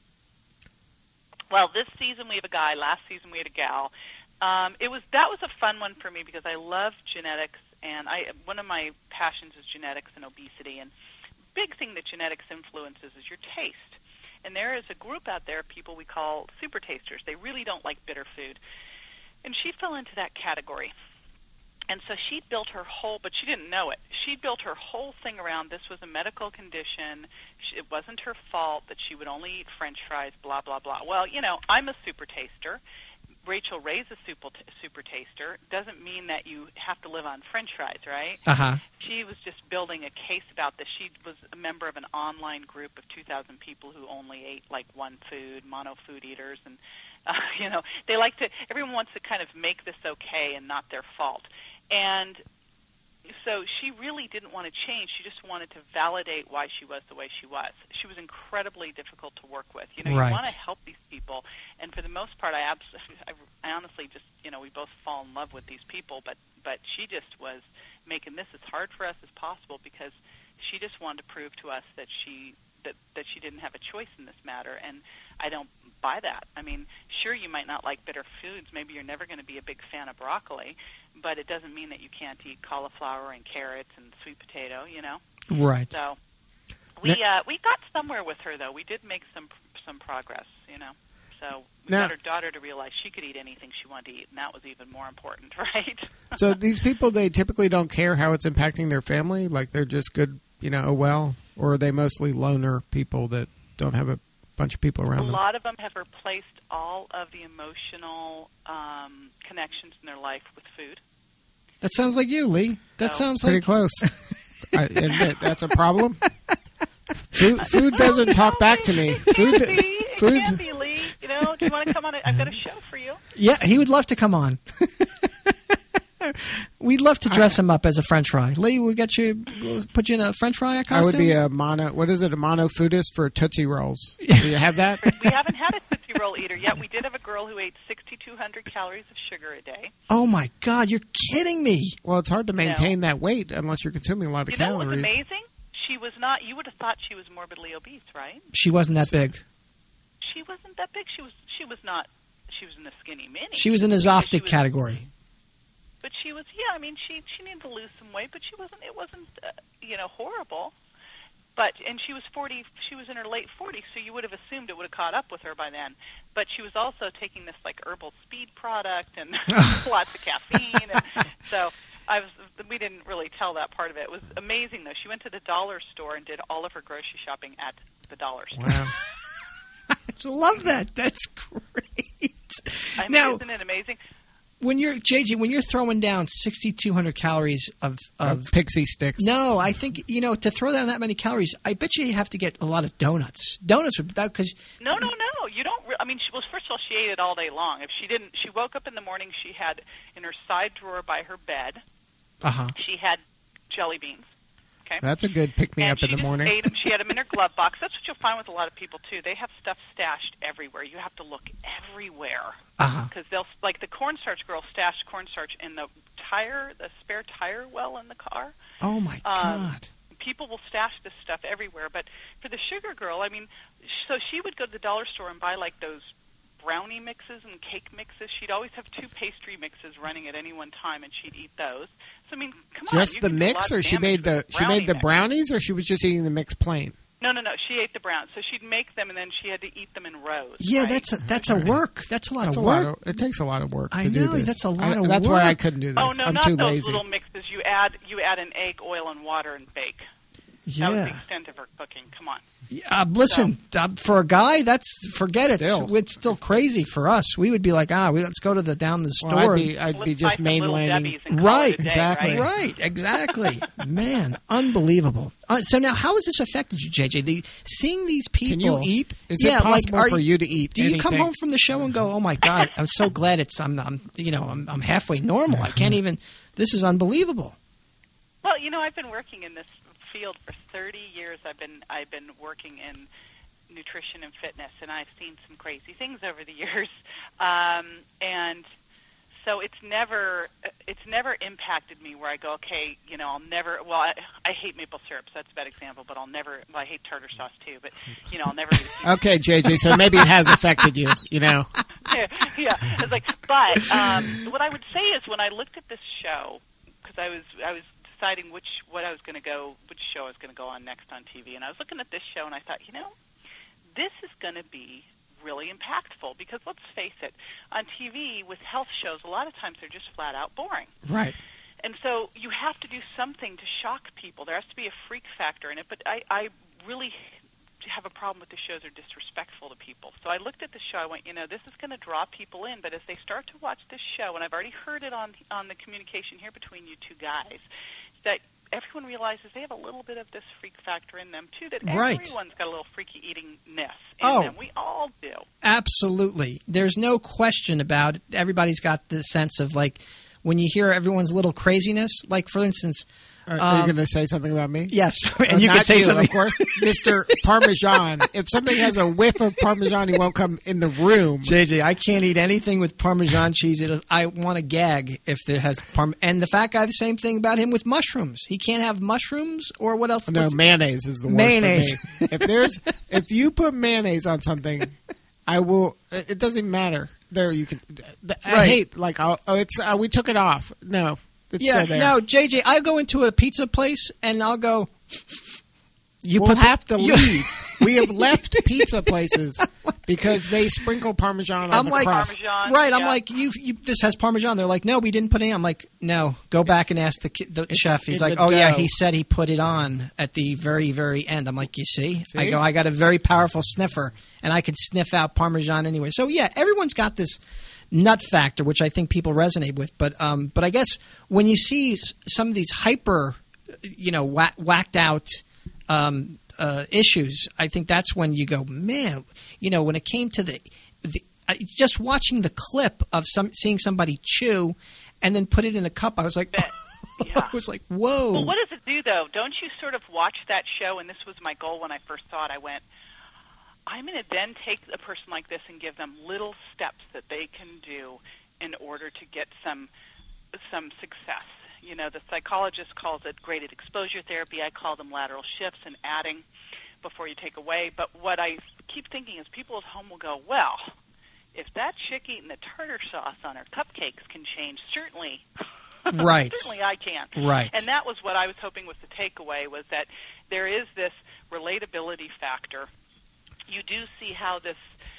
Well, this season we have a guy. Last season we had a gal. That was a fun one for me because I love genetics, and one of my passions is genetics and obesity. And big thing that genetics influences is your taste. And there is a group out there, people we call super tasters. They really don't like bitter food, and she fell into that category. And so she built her whole, but she didn't know it. She built her whole thing around this was a medical condition. It wasn't her fault that she would only eat French fries, blah, blah, blah. Well, I'm a super taster. Rachel Ray's a super taster. Doesn't mean that you have to live on French fries, right? Uh-huh. She was just building a case about this. She was a member of an online group of 2,000 people who only ate like one food, mono food eaters, and they like to. Everyone wants to kind of make this okay and not their fault. And so she really didn't want to change. She just wanted to validate why she was the way she was. She was incredibly difficult to work with. You want to help these people. And for the most part, I honestly just, we both fall in love with these people. But she just was making this as hard for us as possible because she just wanted to prove to us that she didn't have a choice in this matter. And I don't buy that. I mean, sure, you might not like bitter foods. Maybe you're never going to be a big fan of broccoli, but it doesn't mean that you can't eat cauliflower and carrots and sweet potato, Right. So we got somewhere with her, though. We did make some progress, So we got her daughter to realize she could eat anything she wanted to eat, and that was even more important, right? So these people, they typically don't care how it's impacting their family? Like they're just good, or are they mostly loner people that don't have a bunch of people around them? A lot of them have replaced all of the emotional connections in their life with food. That sounds like you, Lee. That sounds pretty close. I admit that's a problem. Food doesn't talk back to me. Food. It can be, Lee. Do you want to come on? I've got a show for you. Yeah, he would love to come on. We'd love to dress him up as a French fry. Lee, we'll put you in a French fry costume? I would be a mono foodist for Tootsie Rolls. Do you have that? We haven't had a Tootsie Roll eater yet. We did have a girl who ate 6,200 calories of sugar a day. Oh, my God. You're kidding me. Well, it's hard to maintain that weight unless you're consuming a lot of calories. You know what's amazing? She was not, you would have thought she was morbidly obese, right? She wasn't that big. She wasn't that big. She was in the skinny mini. She was in the Zoftic category. But she was, she needed to lose some weight, but it wasn't horrible. And she was 40, she was in her late 40s, so you would have assumed it would have caught up with her by then. But she was also taking this like herbal speed product and lots of caffeine. And so we didn't really tell that part of it. It was amazing, though. She went to the dollar store and did all of her grocery shopping at the dollar store. Wow. I love that. That's great. Now, isn't it amazing? When you're throwing down 6,200 calories of pixie sticks. No, I think to throw down that many calories, I bet you have to get a lot of donuts. Donuts because no, you don't. First of all, she ate it all day long. If she didn't, she woke up in the morning. She had in her side drawer by her bed. She had jelly beans. Okay, that's a good pick me up in the morning. Ate them. She had them in her glove box. That's what you'll find with a lot of people too. They have stuff stashed everywhere. You have to look everywhere because they'll the cornstarch girl stashed cornstarch in the spare tire well in the car. Oh my God! People will stash this stuff everywhere. But for the sugar girl, so she would go to the dollar store and buy like those brownie mixes and cake mixes. She'd always have 2 pastry mixes running at any one time, and she'd eat those. So come on, just the mix, or she made the brownies, or she was just eating the mix plain? No. She ate the browns. So she'd make them, and then she had to eat them in rows. Yeah, right? that's a work. That's a lot of work. It takes a lot of work. I to know do this. that's a lot of That's work. why I couldn't do this. Oh no, I'm not too those lazy. little mixes. You add an egg, oil, and water, and bake. Yeah. That was the extent of her cooking. Come on. Listen, for a guy, forget it. Still. It's still crazy for us. We would be like, let's go to down the store. Well, and- I'd be Let's just buy some Little mainlanding. Debbie's and call Right, it a day, exactly. Right, exactly. Man, unbelievable. So now, how has this affected you, JJ? Seeing these people. Can you eat? Is Yeah, it possible like, for you to eat? Do you come anything? home from the show and go, "Oh my God, I'm so glad I'm halfway normal. I can't even. This is unbelievable." Well, I've been working in this field for 30 years. I've been working in nutrition and fitness, and I've seen some crazy things over the years. And so it's never impacted me where I go, okay, I'll never. Well, I hate maple syrup, so that's a bad example. But I'll never. Well, I hate tartar sauce too. But I'll never. Okay, JJ. So maybe it has affected you. Yeah. It's like, but what I would say is when I looked at this show, because I was deciding which show I was going to go on next on TV, and I was looking at this show and I thought, this is going to be really impactful because let's face it, on TV with health shows, a lot of times they're just flat out boring. Right. And so you have to do something to shock people. There has to be a freak factor in it, but I really have a problem with the shows that are disrespectful to people. So I looked at the show, I went, this is going to draw people in, but as they start to watch this show, and I've already heard it on the communication here between you two guys, that everyone realizes they have a little bit of this freak factor in them, too, that everyone's got a little freaky eatingness in them. We all do. Absolutely. There's no question about it. Everybody's got the sense of, like, when you hear everyone's little craziness, like, for instance... Are you going to say something about me? Yes, and you not can say something. Of course, Mr. Parmesan. If something has a whiff of Parmesan, he won't come in the room. JJ, I can't eat anything with Parmesan cheese. I want to gag if there has And the fat guy, the same thing about him with mushrooms. He can't have mushrooms or what else? No, mayonnaise is the worst Mayonnaise. for me. If you put mayonnaise on something, I will. It doesn't even matter. There, you can. I hate we took it off. No. It's yeah, still there. no, JJ, I'll go into a pizza place and I'll go. We'll have to leave. We have left pizza places because they sprinkle Parmesan on the crust. Parmesan, right, I'm like, this has Parmesan. They're like, no, we didn't put it in. I'm like, no, go back and ask the chef. He's like, yeah, he said he put it on at the very, very end. I'm like, you see? I go, I got a very powerful sniffer, and I could sniff out Parmesan anyway. So, yeah, everyone's got this nut factor, which I think people resonate with. But I guess when you see some of these hyper, whacked out issues, I think that's when you go, man, when it came to the just watching the clip of seeing somebody chew and then put it in a cup, I was like, I was like, whoa. Well, what does it do, though? Don't you sort of watch that show? And this was my goal when I first saw it. I went, I'm going to then take a person like this and give them little steps that they can do in order to get some success. The psychologist calls it graded exposure therapy. I call them lateral shifts and adding before you take away. But what I keep thinking is people at home will go, well, if that chick eating the tartar sauce on her cupcakes can change, certainly right. certainly I can. Right. And that was what I was hoping was the takeaway, was that there is this relatability factor. You do see how this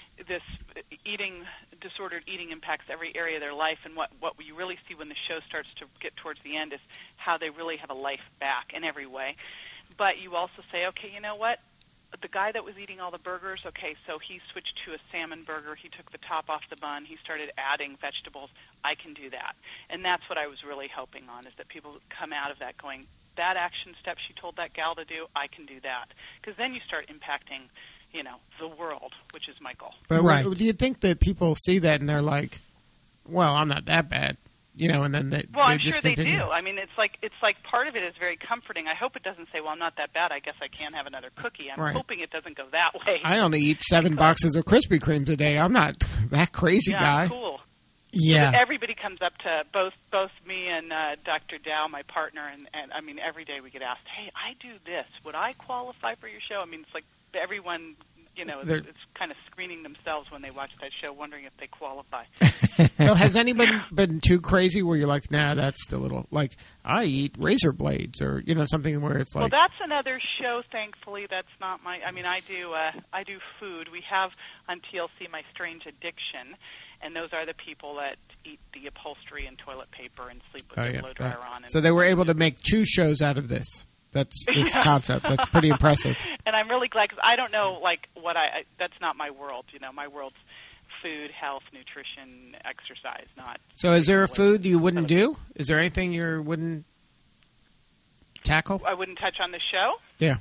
disordered eating impacts every area of their life, and what you really see when the show starts to get towards the end is how they really have a life back in every way. But you also say, okay, you know what? The guy that was eating all the burgers, okay, so he switched to a salmon burger. He took the top off the bun. He started adding vegetables. I can do that. And that's what I was really hoping on, is that people come out of that going, that action step she told that gal to do, I can do that. Because then you start impacting the world, which is my goal. But do you think that people see that and they're like, well, I'm not that bad, and then they I'm just sure continue. they do. I mean, it's like part of it is very comforting. I hope it doesn't say, well, I'm not that bad. I guess I can have another cookie. I'm hoping it doesn't go that way. I only eat 7 boxes of Krispy Kremes a day. I'm not that crazy guy. Cool. Yeah. So everybody comes up to both me and Dr. Dow, my partner, and I mean, every day we get asked, hey, I do this. Would I qualify for your show? I mean, it's like everyone it's kind of screening themselves when they watch that show, wondering if they qualify. So has anybody been too crazy where you're like, nah, that's a little, like, I eat razor blades, or, something where it's like... Well, that's another show, thankfully. That's not my... I mean, I do food. We have on TLC My Strange Addiction, and those are the people that eat the upholstery and toilet paper and sleep with their blow dryer on. So they were able to make 2 shows out of this. That's this concept. That's pretty impressive. And I'm really glad, because I don't know, like, that's not my world. My world's food, health, nutrition, exercise, not... So is there a food you wouldn't do? Is there anything you wouldn't tackle? I wouldn't touch on the show? Yeah.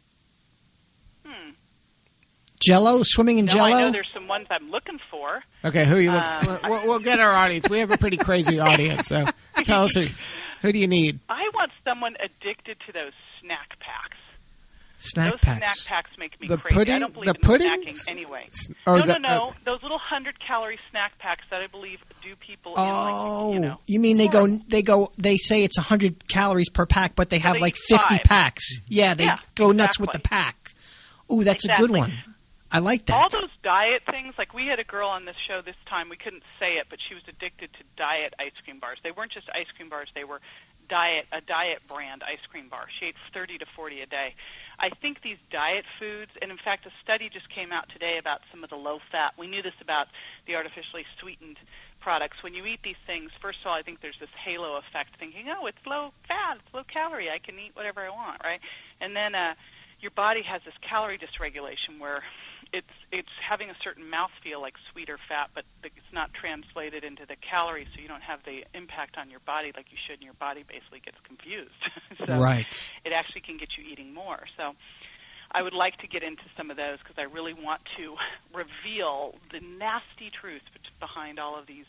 Jello? Swimming in Jello? I know there's some ones I'm looking for. Okay, who are you looking for? We'll get our audience. We have a pretty crazy audience, so tell us who do you need? I want someone addicted to those snack packs. Snack packs. Snack packs make me the crazy. Pudding? I don't believe the in pudding? Snacking anyway. No. Those little 100-calorie snack packs that I believe do people in, like, you mean they say it's 100 calories per pack, but they have they like eat 50 5. packs. Yeah, they go nuts with the pack. Ooh, that's a good one. I like that. All those diet things, like we had a girl on this show this time, we couldn't say it, but she was addicted to diet ice cream bars. They weren't just ice cream bars, they were a diet brand ice cream bar. She ate 30 to 40 a day. I think these diet foods, and in fact a study just came out today about some of the low-fat. We knew this about the artificially sweetened products. When you eat these things, first of all, I think there's this halo effect, thinking, oh, it's low-fat, it's low-calorie, I can eat whatever I want, right? And then your body has this calorie dysregulation where it's having a certain mouthfeel like sweet or fat, but it's not translated into the calories, so you don't have the impact on your body like you should, and your body basically gets confused. So right. It actually can get you eating more. So I would like to get into some of those because I really want to reveal the nasty truth behind all of these,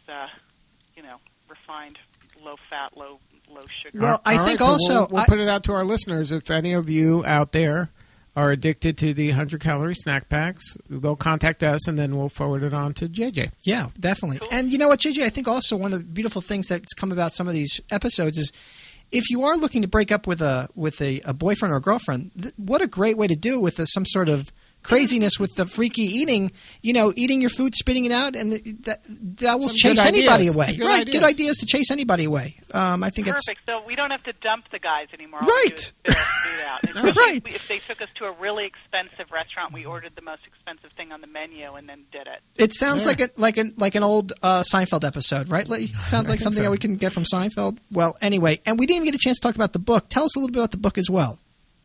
refined, low-fat, low-sugar. Well, I think also... We'll put it out to our listeners. If any of you out there are addicted to the 100-calorie snack packs, they'll contact us, and then we'll forward it on to JJ. Yeah, definitely. Cool. And you know what, JJ, I think also one of the beautiful things that's come about some of these episodes is if you are looking to break up with a boyfriend or a girlfriend, what a great way to do it with some sort of craziness with the freaky eating, eating your food, spitting it out, and that will chase anybody away. Right, good ideas to chase anybody away. I think perfect. So we don't have to dump the guys anymore. Right. Right. If they took us to a really expensive restaurant, we ordered the most expensive thing on the menu and then did it. It sounds like an old Seinfeld episode, right? Sounds like something that we can get from Seinfeld. Well, anyway, and we didn't even get a chance to talk about the book. Tell us a little bit about the book as well.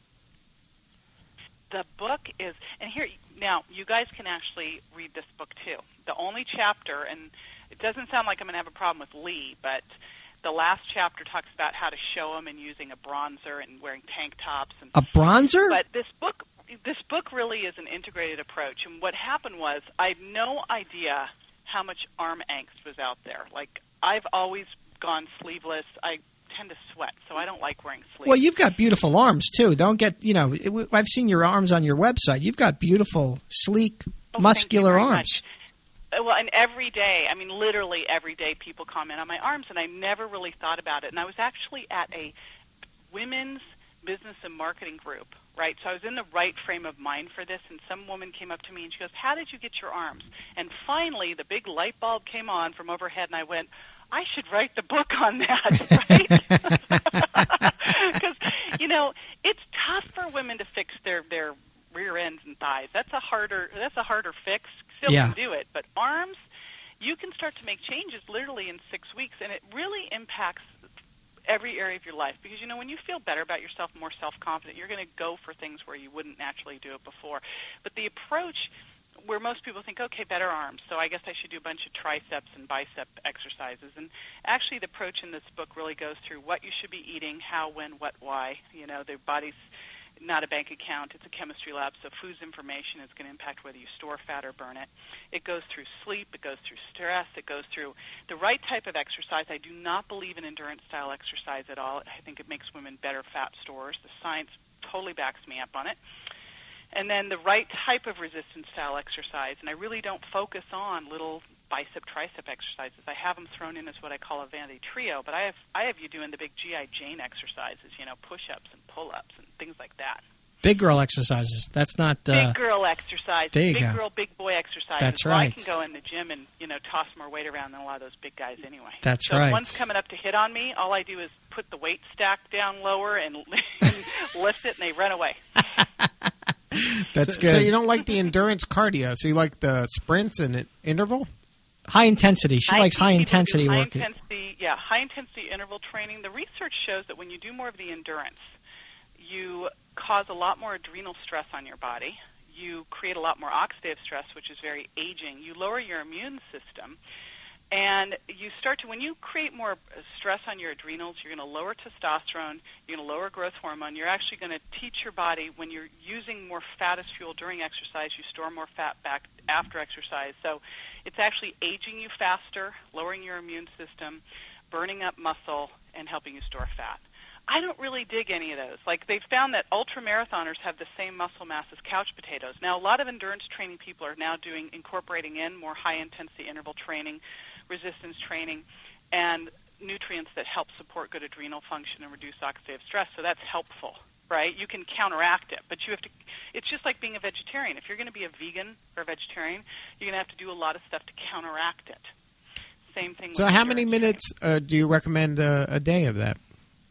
The book is, and here, now, you guys can actually read this book, too. The only chapter, and it doesn't sound like I'm going to have a problem with Lee, but the last chapter talks about how to show him and using a bronzer and wearing tank tops. And, a bronzer? But this book really is an integrated approach. And what happened was I had no idea how much arm angst was out there. Like, I've always gone sleeveless. I tend to sweat, so I don't like wearing sleeves. Well, you've got beautiful arms, too. Don't get, I've seen your arms on your website. You've got beautiful, sleek, muscular arms. Much. Well, and every day, literally every day, people comment on my arms, and I never really thought about it. And I was actually at a women's business and marketing group, right? So I was in the right frame of mind for this, and some woman came up to me, and she goes, how did you get your arms? And finally, the big light bulb came on from overhead, and I went, I should write the book on that, right? Because, it's tough for women to fix their rear ends and thighs. That's a harder fix. Still can do it. But arms, you can start to make changes literally in 6 weeks, and it really impacts every area of your life. Because, when you feel better about yourself, more self-confident, you're going to go for things where you wouldn't naturally do it before. But the approach where most people think, okay, better arms, so I guess I should do a bunch of triceps and bicep exercises. And actually the approach in this book really goes through what you should be eating, how, when, what, why. The body's not a bank account, it's a chemistry lab, so food's information is going to impact whether you store fat or burn it. It goes through sleep, it goes through stress, it goes through the right type of exercise. I do not believe in endurance-style exercise at all. I think it makes women better fat storers. The science totally backs me up on it. And then the right type of resistance-style exercise, and I really don't focus on little bicep, tricep exercises. I have them thrown in as what I call a vanity trio, but I have you doing the big G.I. Jane exercises, push-ups and pull-ups and things like that. Big girl exercises. That's not... big girl exercise. There you big go. girl, big boy exercises. That's well, right. I can go in the gym and, toss more weight around than a lot of those big guys anyway. That's so right. If one's coming up to hit on me, all I do is put the weight stack down lower and lift it, and they run away. That's So good. you don't like the endurance cardio, so you like the sprints and interval? High intensity. She likes high intensity work. High intensity interval training. The research shows that when you do more of the endurance, you cause a lot more adrenal stress on your body. You create a lot more oxidative stress, which is very aging. You lower your immune system. And you start to, when you create more stress on your adrenals, you're going to lower testosterone, you're going to lower growth hormone. You're actually going to teach your body, when you're using more fat as fuel during exercise, you store more fat back after exercise. So it's actually aging you faster, lowering your immune system, burning up muscle, and helping you store fat. I don't really dig any of those. Like, they've found that ultramarathoners have the same muscle mass as couch potatoes. Now, a lot of endurance training people are now incorporating in more high-intensity interval training, resistance training, and nutrients that help support good adrenal function and reduce oxidative stress. So that's helpful, right? You can counteract it, but you have to. It's just like being a vegetarian. If you're going to be a vegan or a vegetarian, you're going to have to do a lot of stuff to counteract it. Same thing. So with how many endurance minutes do you recommend a day of that?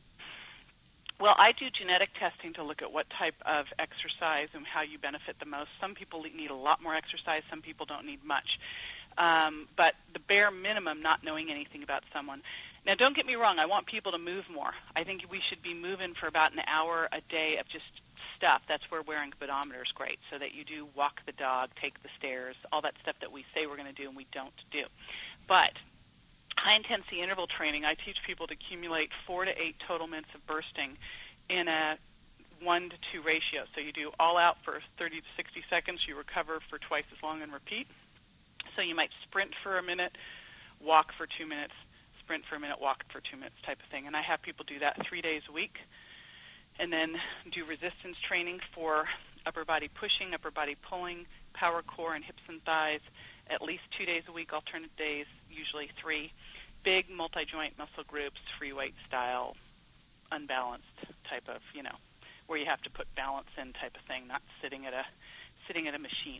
Well, I do genetic testing to look at what type of exercise and how you benefit the most. Some people need a lot more exercise. Some people don't need much. But the bare minimum, not knowing anything about someone. Now, don't get me wrong. I want people to move more. I think we should be moving for about an hour a day of just stuff. That's where wearing a pedometer is great, so that you do walk the dog, take the stairs, all that stuff that we say we're going to do and we don't do. But high-intensity interval training, I teach people to accumulate 4 to 8 total minutes of bursting in a 1 to 2 ratio. So you do all out for 30 to 60 seconds, you recover for twice as long and repeat. So you might sprint for a minute, walk for 2 minutes, sprint for a minute, walk for 2 minutes type of thing. And I have people do that 3 days a week, and then do resistance training for upper body pushing, upper body pulling, power core, and hips and thighs at least 2 days a week, alternate days, usually 3. Big multi-joint muscle groups, free weight style, unbalanced type of, where you have to put balance in type of thing, not sitting at a machine.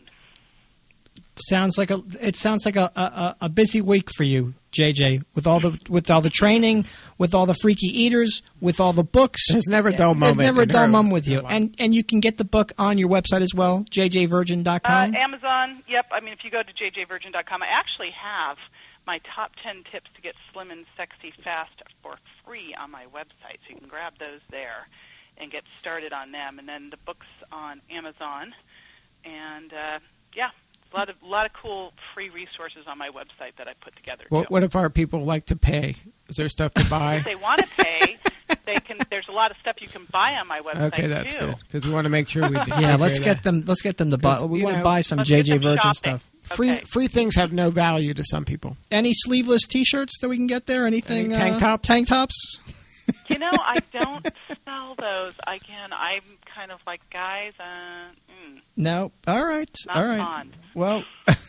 Sounds like a busy week for you, JJ, with all the training, with all the freaky eaters, with all the books. There's never a dull moment. There's never a dull moment with you. Life. And you can get the book on your website as well, jjvirgin.com. Amazon, yep. I mean, if you go to jjvirgin.com, I actually have my top 10 tips to get slim and sexy fast for free on my website. So you can grab those there and get started on them. And then the book's on Amazon. And, a lot of cool free resources on my website that I put together. What if our people like to pay? Is there stuff to buy? If they want to pay, they can. There's a lot of stuff you can buy on my website. Okay, that's too. good because we want to make sure we. Yeah, let's get them to buy. We want to buy some JJ Virgin shopping. stuff. Free things have no value to some people. Any sleeveless T-shirts that we can get there? Anything? Any tank tops? Tank tops. I don't sell those. I'm kind of like, guys. No. All right. Not All right. fond. Well.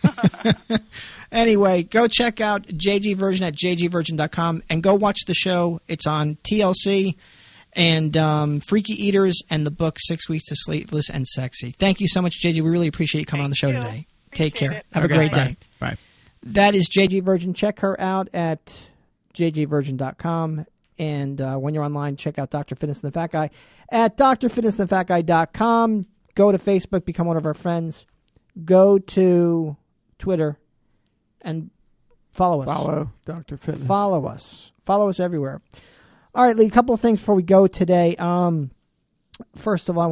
Anyway, go check out JG Virgin at jgvirgin.com and go watch the show. It's on TLC and Freaky Eaters and the book 6 Weeks to Sleepless and Sexy. Thank you so much, JG. We really appreciate you coming on the show today. Take care. Have a great day. Bye. That is JG Virgin. Check her out at jgvirgin.com. And when you're online, check out Dr. Fitness and the Fat Guy at drfitnessandthefatguy.com. Go to Facebook, become one of our friends. Go to Twitter and follow us. Follow Dr. Fitness. Follow us. Follow us everywhere. All right, Lee, a couple of things before we go today. First of all,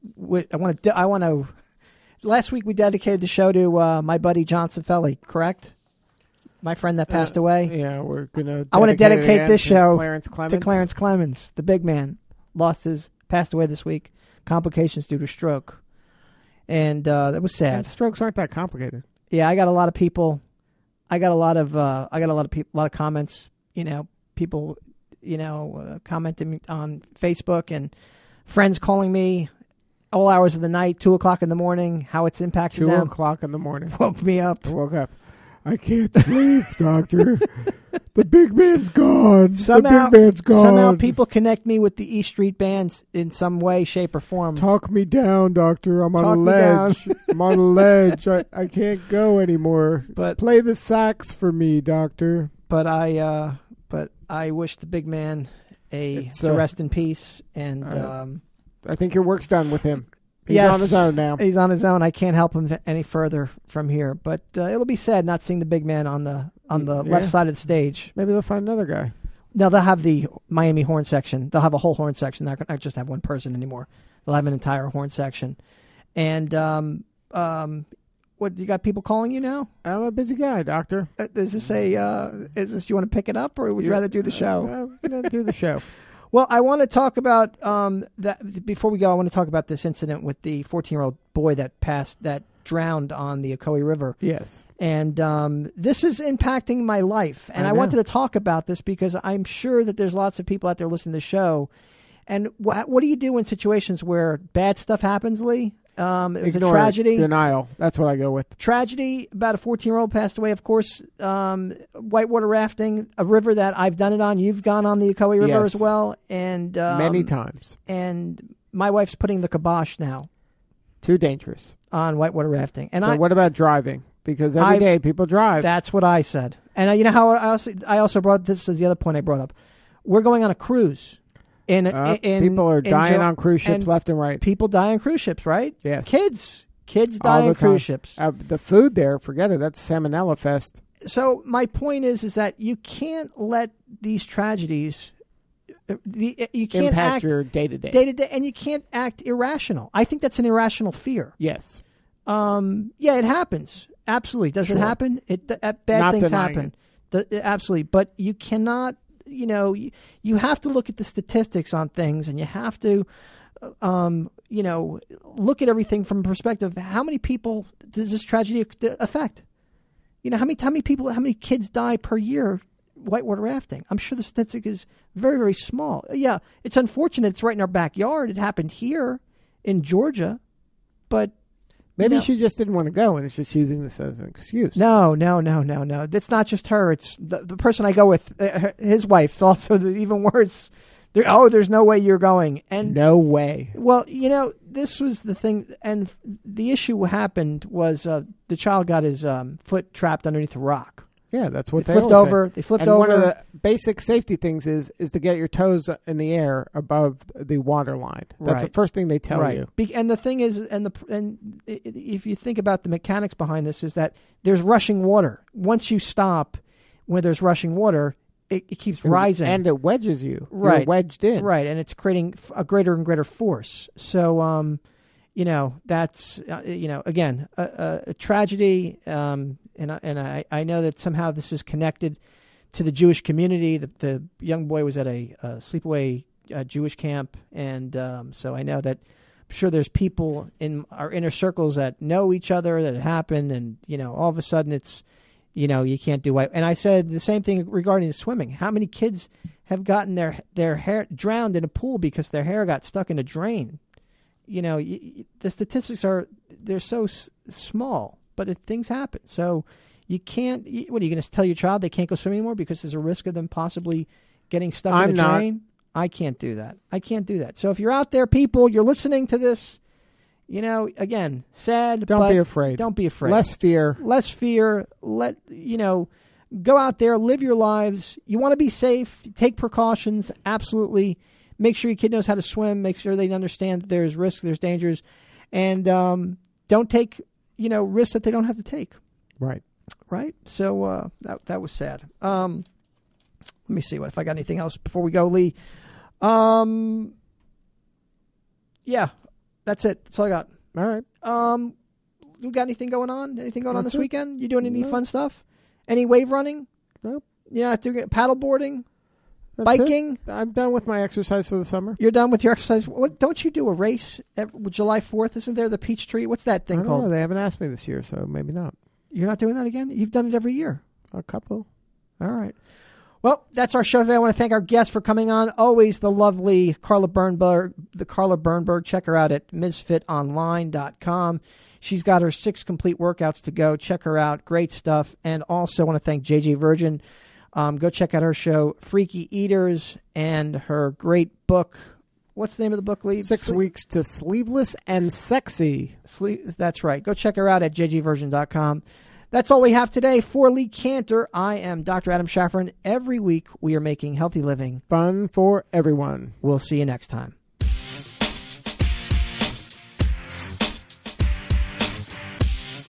I want to. Last week we dedicated the show to my buddy John Cifelli, correct? My friend that passed away. Yeah, we're gonna. I want to dedicate this show to Clarence Clemens, the big man. Passed away this week. Complications due to stroke, and that was sad. And strokes aren't that complicated. Yeah, I got a lot of people. I got a lot of comments. People, commenting on Facebook and friends calling me all hours of the night, 2:00 in the morning. How it's impacted them. 2:00 in the morning. Woke me up. I woke up. I can't sleep, doctor. The big man's gone. Somehow, the big man's gone. Somehow people connect me with the E Street Band in some way, shape, or form. Talk me down, doctor. I'm on Talk a me ledge. down. I'm on a ledge. I can't go anymore. But play the sax for me, doctor. But I wish the big man to rest in peace. And I think your work's done with him. He's yes, on his own now. He's on his own. I can't help him any further from here. But it'll be sad not seeing the big man on the left side of the stage. Maybe they'll find another guy. No, they'll have the Miami horn section. They'll have a whole horn section. They're not just have one person anymore. They'll have an entire horn section. And what, you got people calling you now? I'm a busy guy, doctor. Is this you want to pick it up, or would you rather do the show? I'm going to do the show. Well, I want to talk about that before we go. I want to talk about this incident with the 14-year-old boy that drowned on the Ocoee River. Yes. And this is impacting my life. And I wanted to talk about this because I'm sure that there's lots of people out there listening to the show. And what do you do in situations where bad stuff happens, Lee? It was a tragedy. Denial. That's what I go with. Tragedy. About a 14-year-old passed away. Of course, whitewater rafting, a river that I've done it on. You've gone on the Ocoee River as well. And many times. And my wife's putting the kibosh now. Too dangerous. On whitewater rafting. And so what about driving? Because every day people drive. That's what I said. And you know how I also brought this as the other point I brought up. We're going on a cruise. People are dying on cruise ships left and right. People die on cruise ships, right? Yes. Kids die on cruise ships. The food there, forget it. That's Salmonella Fest. So my point is that you can't let these tragedies. You can't impact your day-to-day. Day-to-day, and you can't act irrational. I think that's an irrational fear. Yes. Yeah, it happens. Absolutely. Does it happen? Bad Not things happen. Absolutely. But you cannot, you have to look at the statistics on things, and you have to, look at everything from a perspective. How many people does this tragedy affect? How many kids die per year whitewater rafting? I'm sure the statistic is very, very small. Yeah, it's unfortunate. It's right in our backyard. It happened here in Georgia, but maybe she just didn't want to go, and it's just using this as an excuse. No. It's not just her. It's the person I go with. His wife's also even worse. There's no way you're going. And no way. Well, this was the thing, and the issue happened was the child got his foot trapped underneath a rock. Yeah, that's what they flipped over. They flipped over. And one of the basic safety things is to get your toes in the air above the water line. That's the first thing they tell you. And the thing is, and if you think about the mechanics behind this, is that there's rushing water. Once you stop, when there's rushing water, it keeps rising, and it wedges you. Right, you're wedged in. Right, and it's creating a greater and greater force. So, that's again a tragedy. And I know that somehow this is connected to the Jewish community. The young boy was at a sleepaway Jewish camp, and so I know that I'm sure there's people in our inner circles that know each other, that it happened, and all of a sudden it's you can't do it. And I said the same thing regarding the swimming. How many kids have gotten their hair drowned in a pool because their hair got stuck in a drain? The statistics they're so small. But things happen. So you can't. What are you going to tell your child they can't go swimming anymore because there's a risk of them possibly getting stuck in a drain? I can't do that. So if you're out there, people, you're listening to this, again, sad. Don't be afraid. Don't be afraid. Less fear. Go out there, live your lives. You want to be safe. Take precautions. Absolutely. Make sure your kid knows how to swim. Make sure they understand that there's risks, there's dangers, and don't take risks that they don't have to take. Right. So that was sad. Let me see if I got anything else before we go, Lee. Yeah, that's it. That's all I got. All right. You got anything going on? Anything going on this weekend? You doing any fun stuff? Any wave running? Nope. You're not doing paddle boarding? Biking? I'm done with my exercise for the summer. You're done with your exercise? Don't you do a race July 4th? Isn't there the Peachtree? What's that thing called? I don't know. They haven't asked me this year, so maybe not. You're not doing that again? You've done it every year. A couple. All right. Well, that's our show today. I want to thank our guests for coming on. Always the lovely Carla Bernberg. Check her out at misfitonline.com. She's got her 6 complete workouts to go. Check her out. Great stuff. And also want to thank JJ Virgin. Go check out her show, Freaky Eaters, and her great book. What's the name of the book, Lee? 6 Weeks to Sleeveless and Sexy. That's right. Go check her out at jjvirgin.com. That's all we have today. For Lee Cantor, I am Dr. Adam Schaffer. Every week we are making healthy living fun for everyone. We'll see you next time.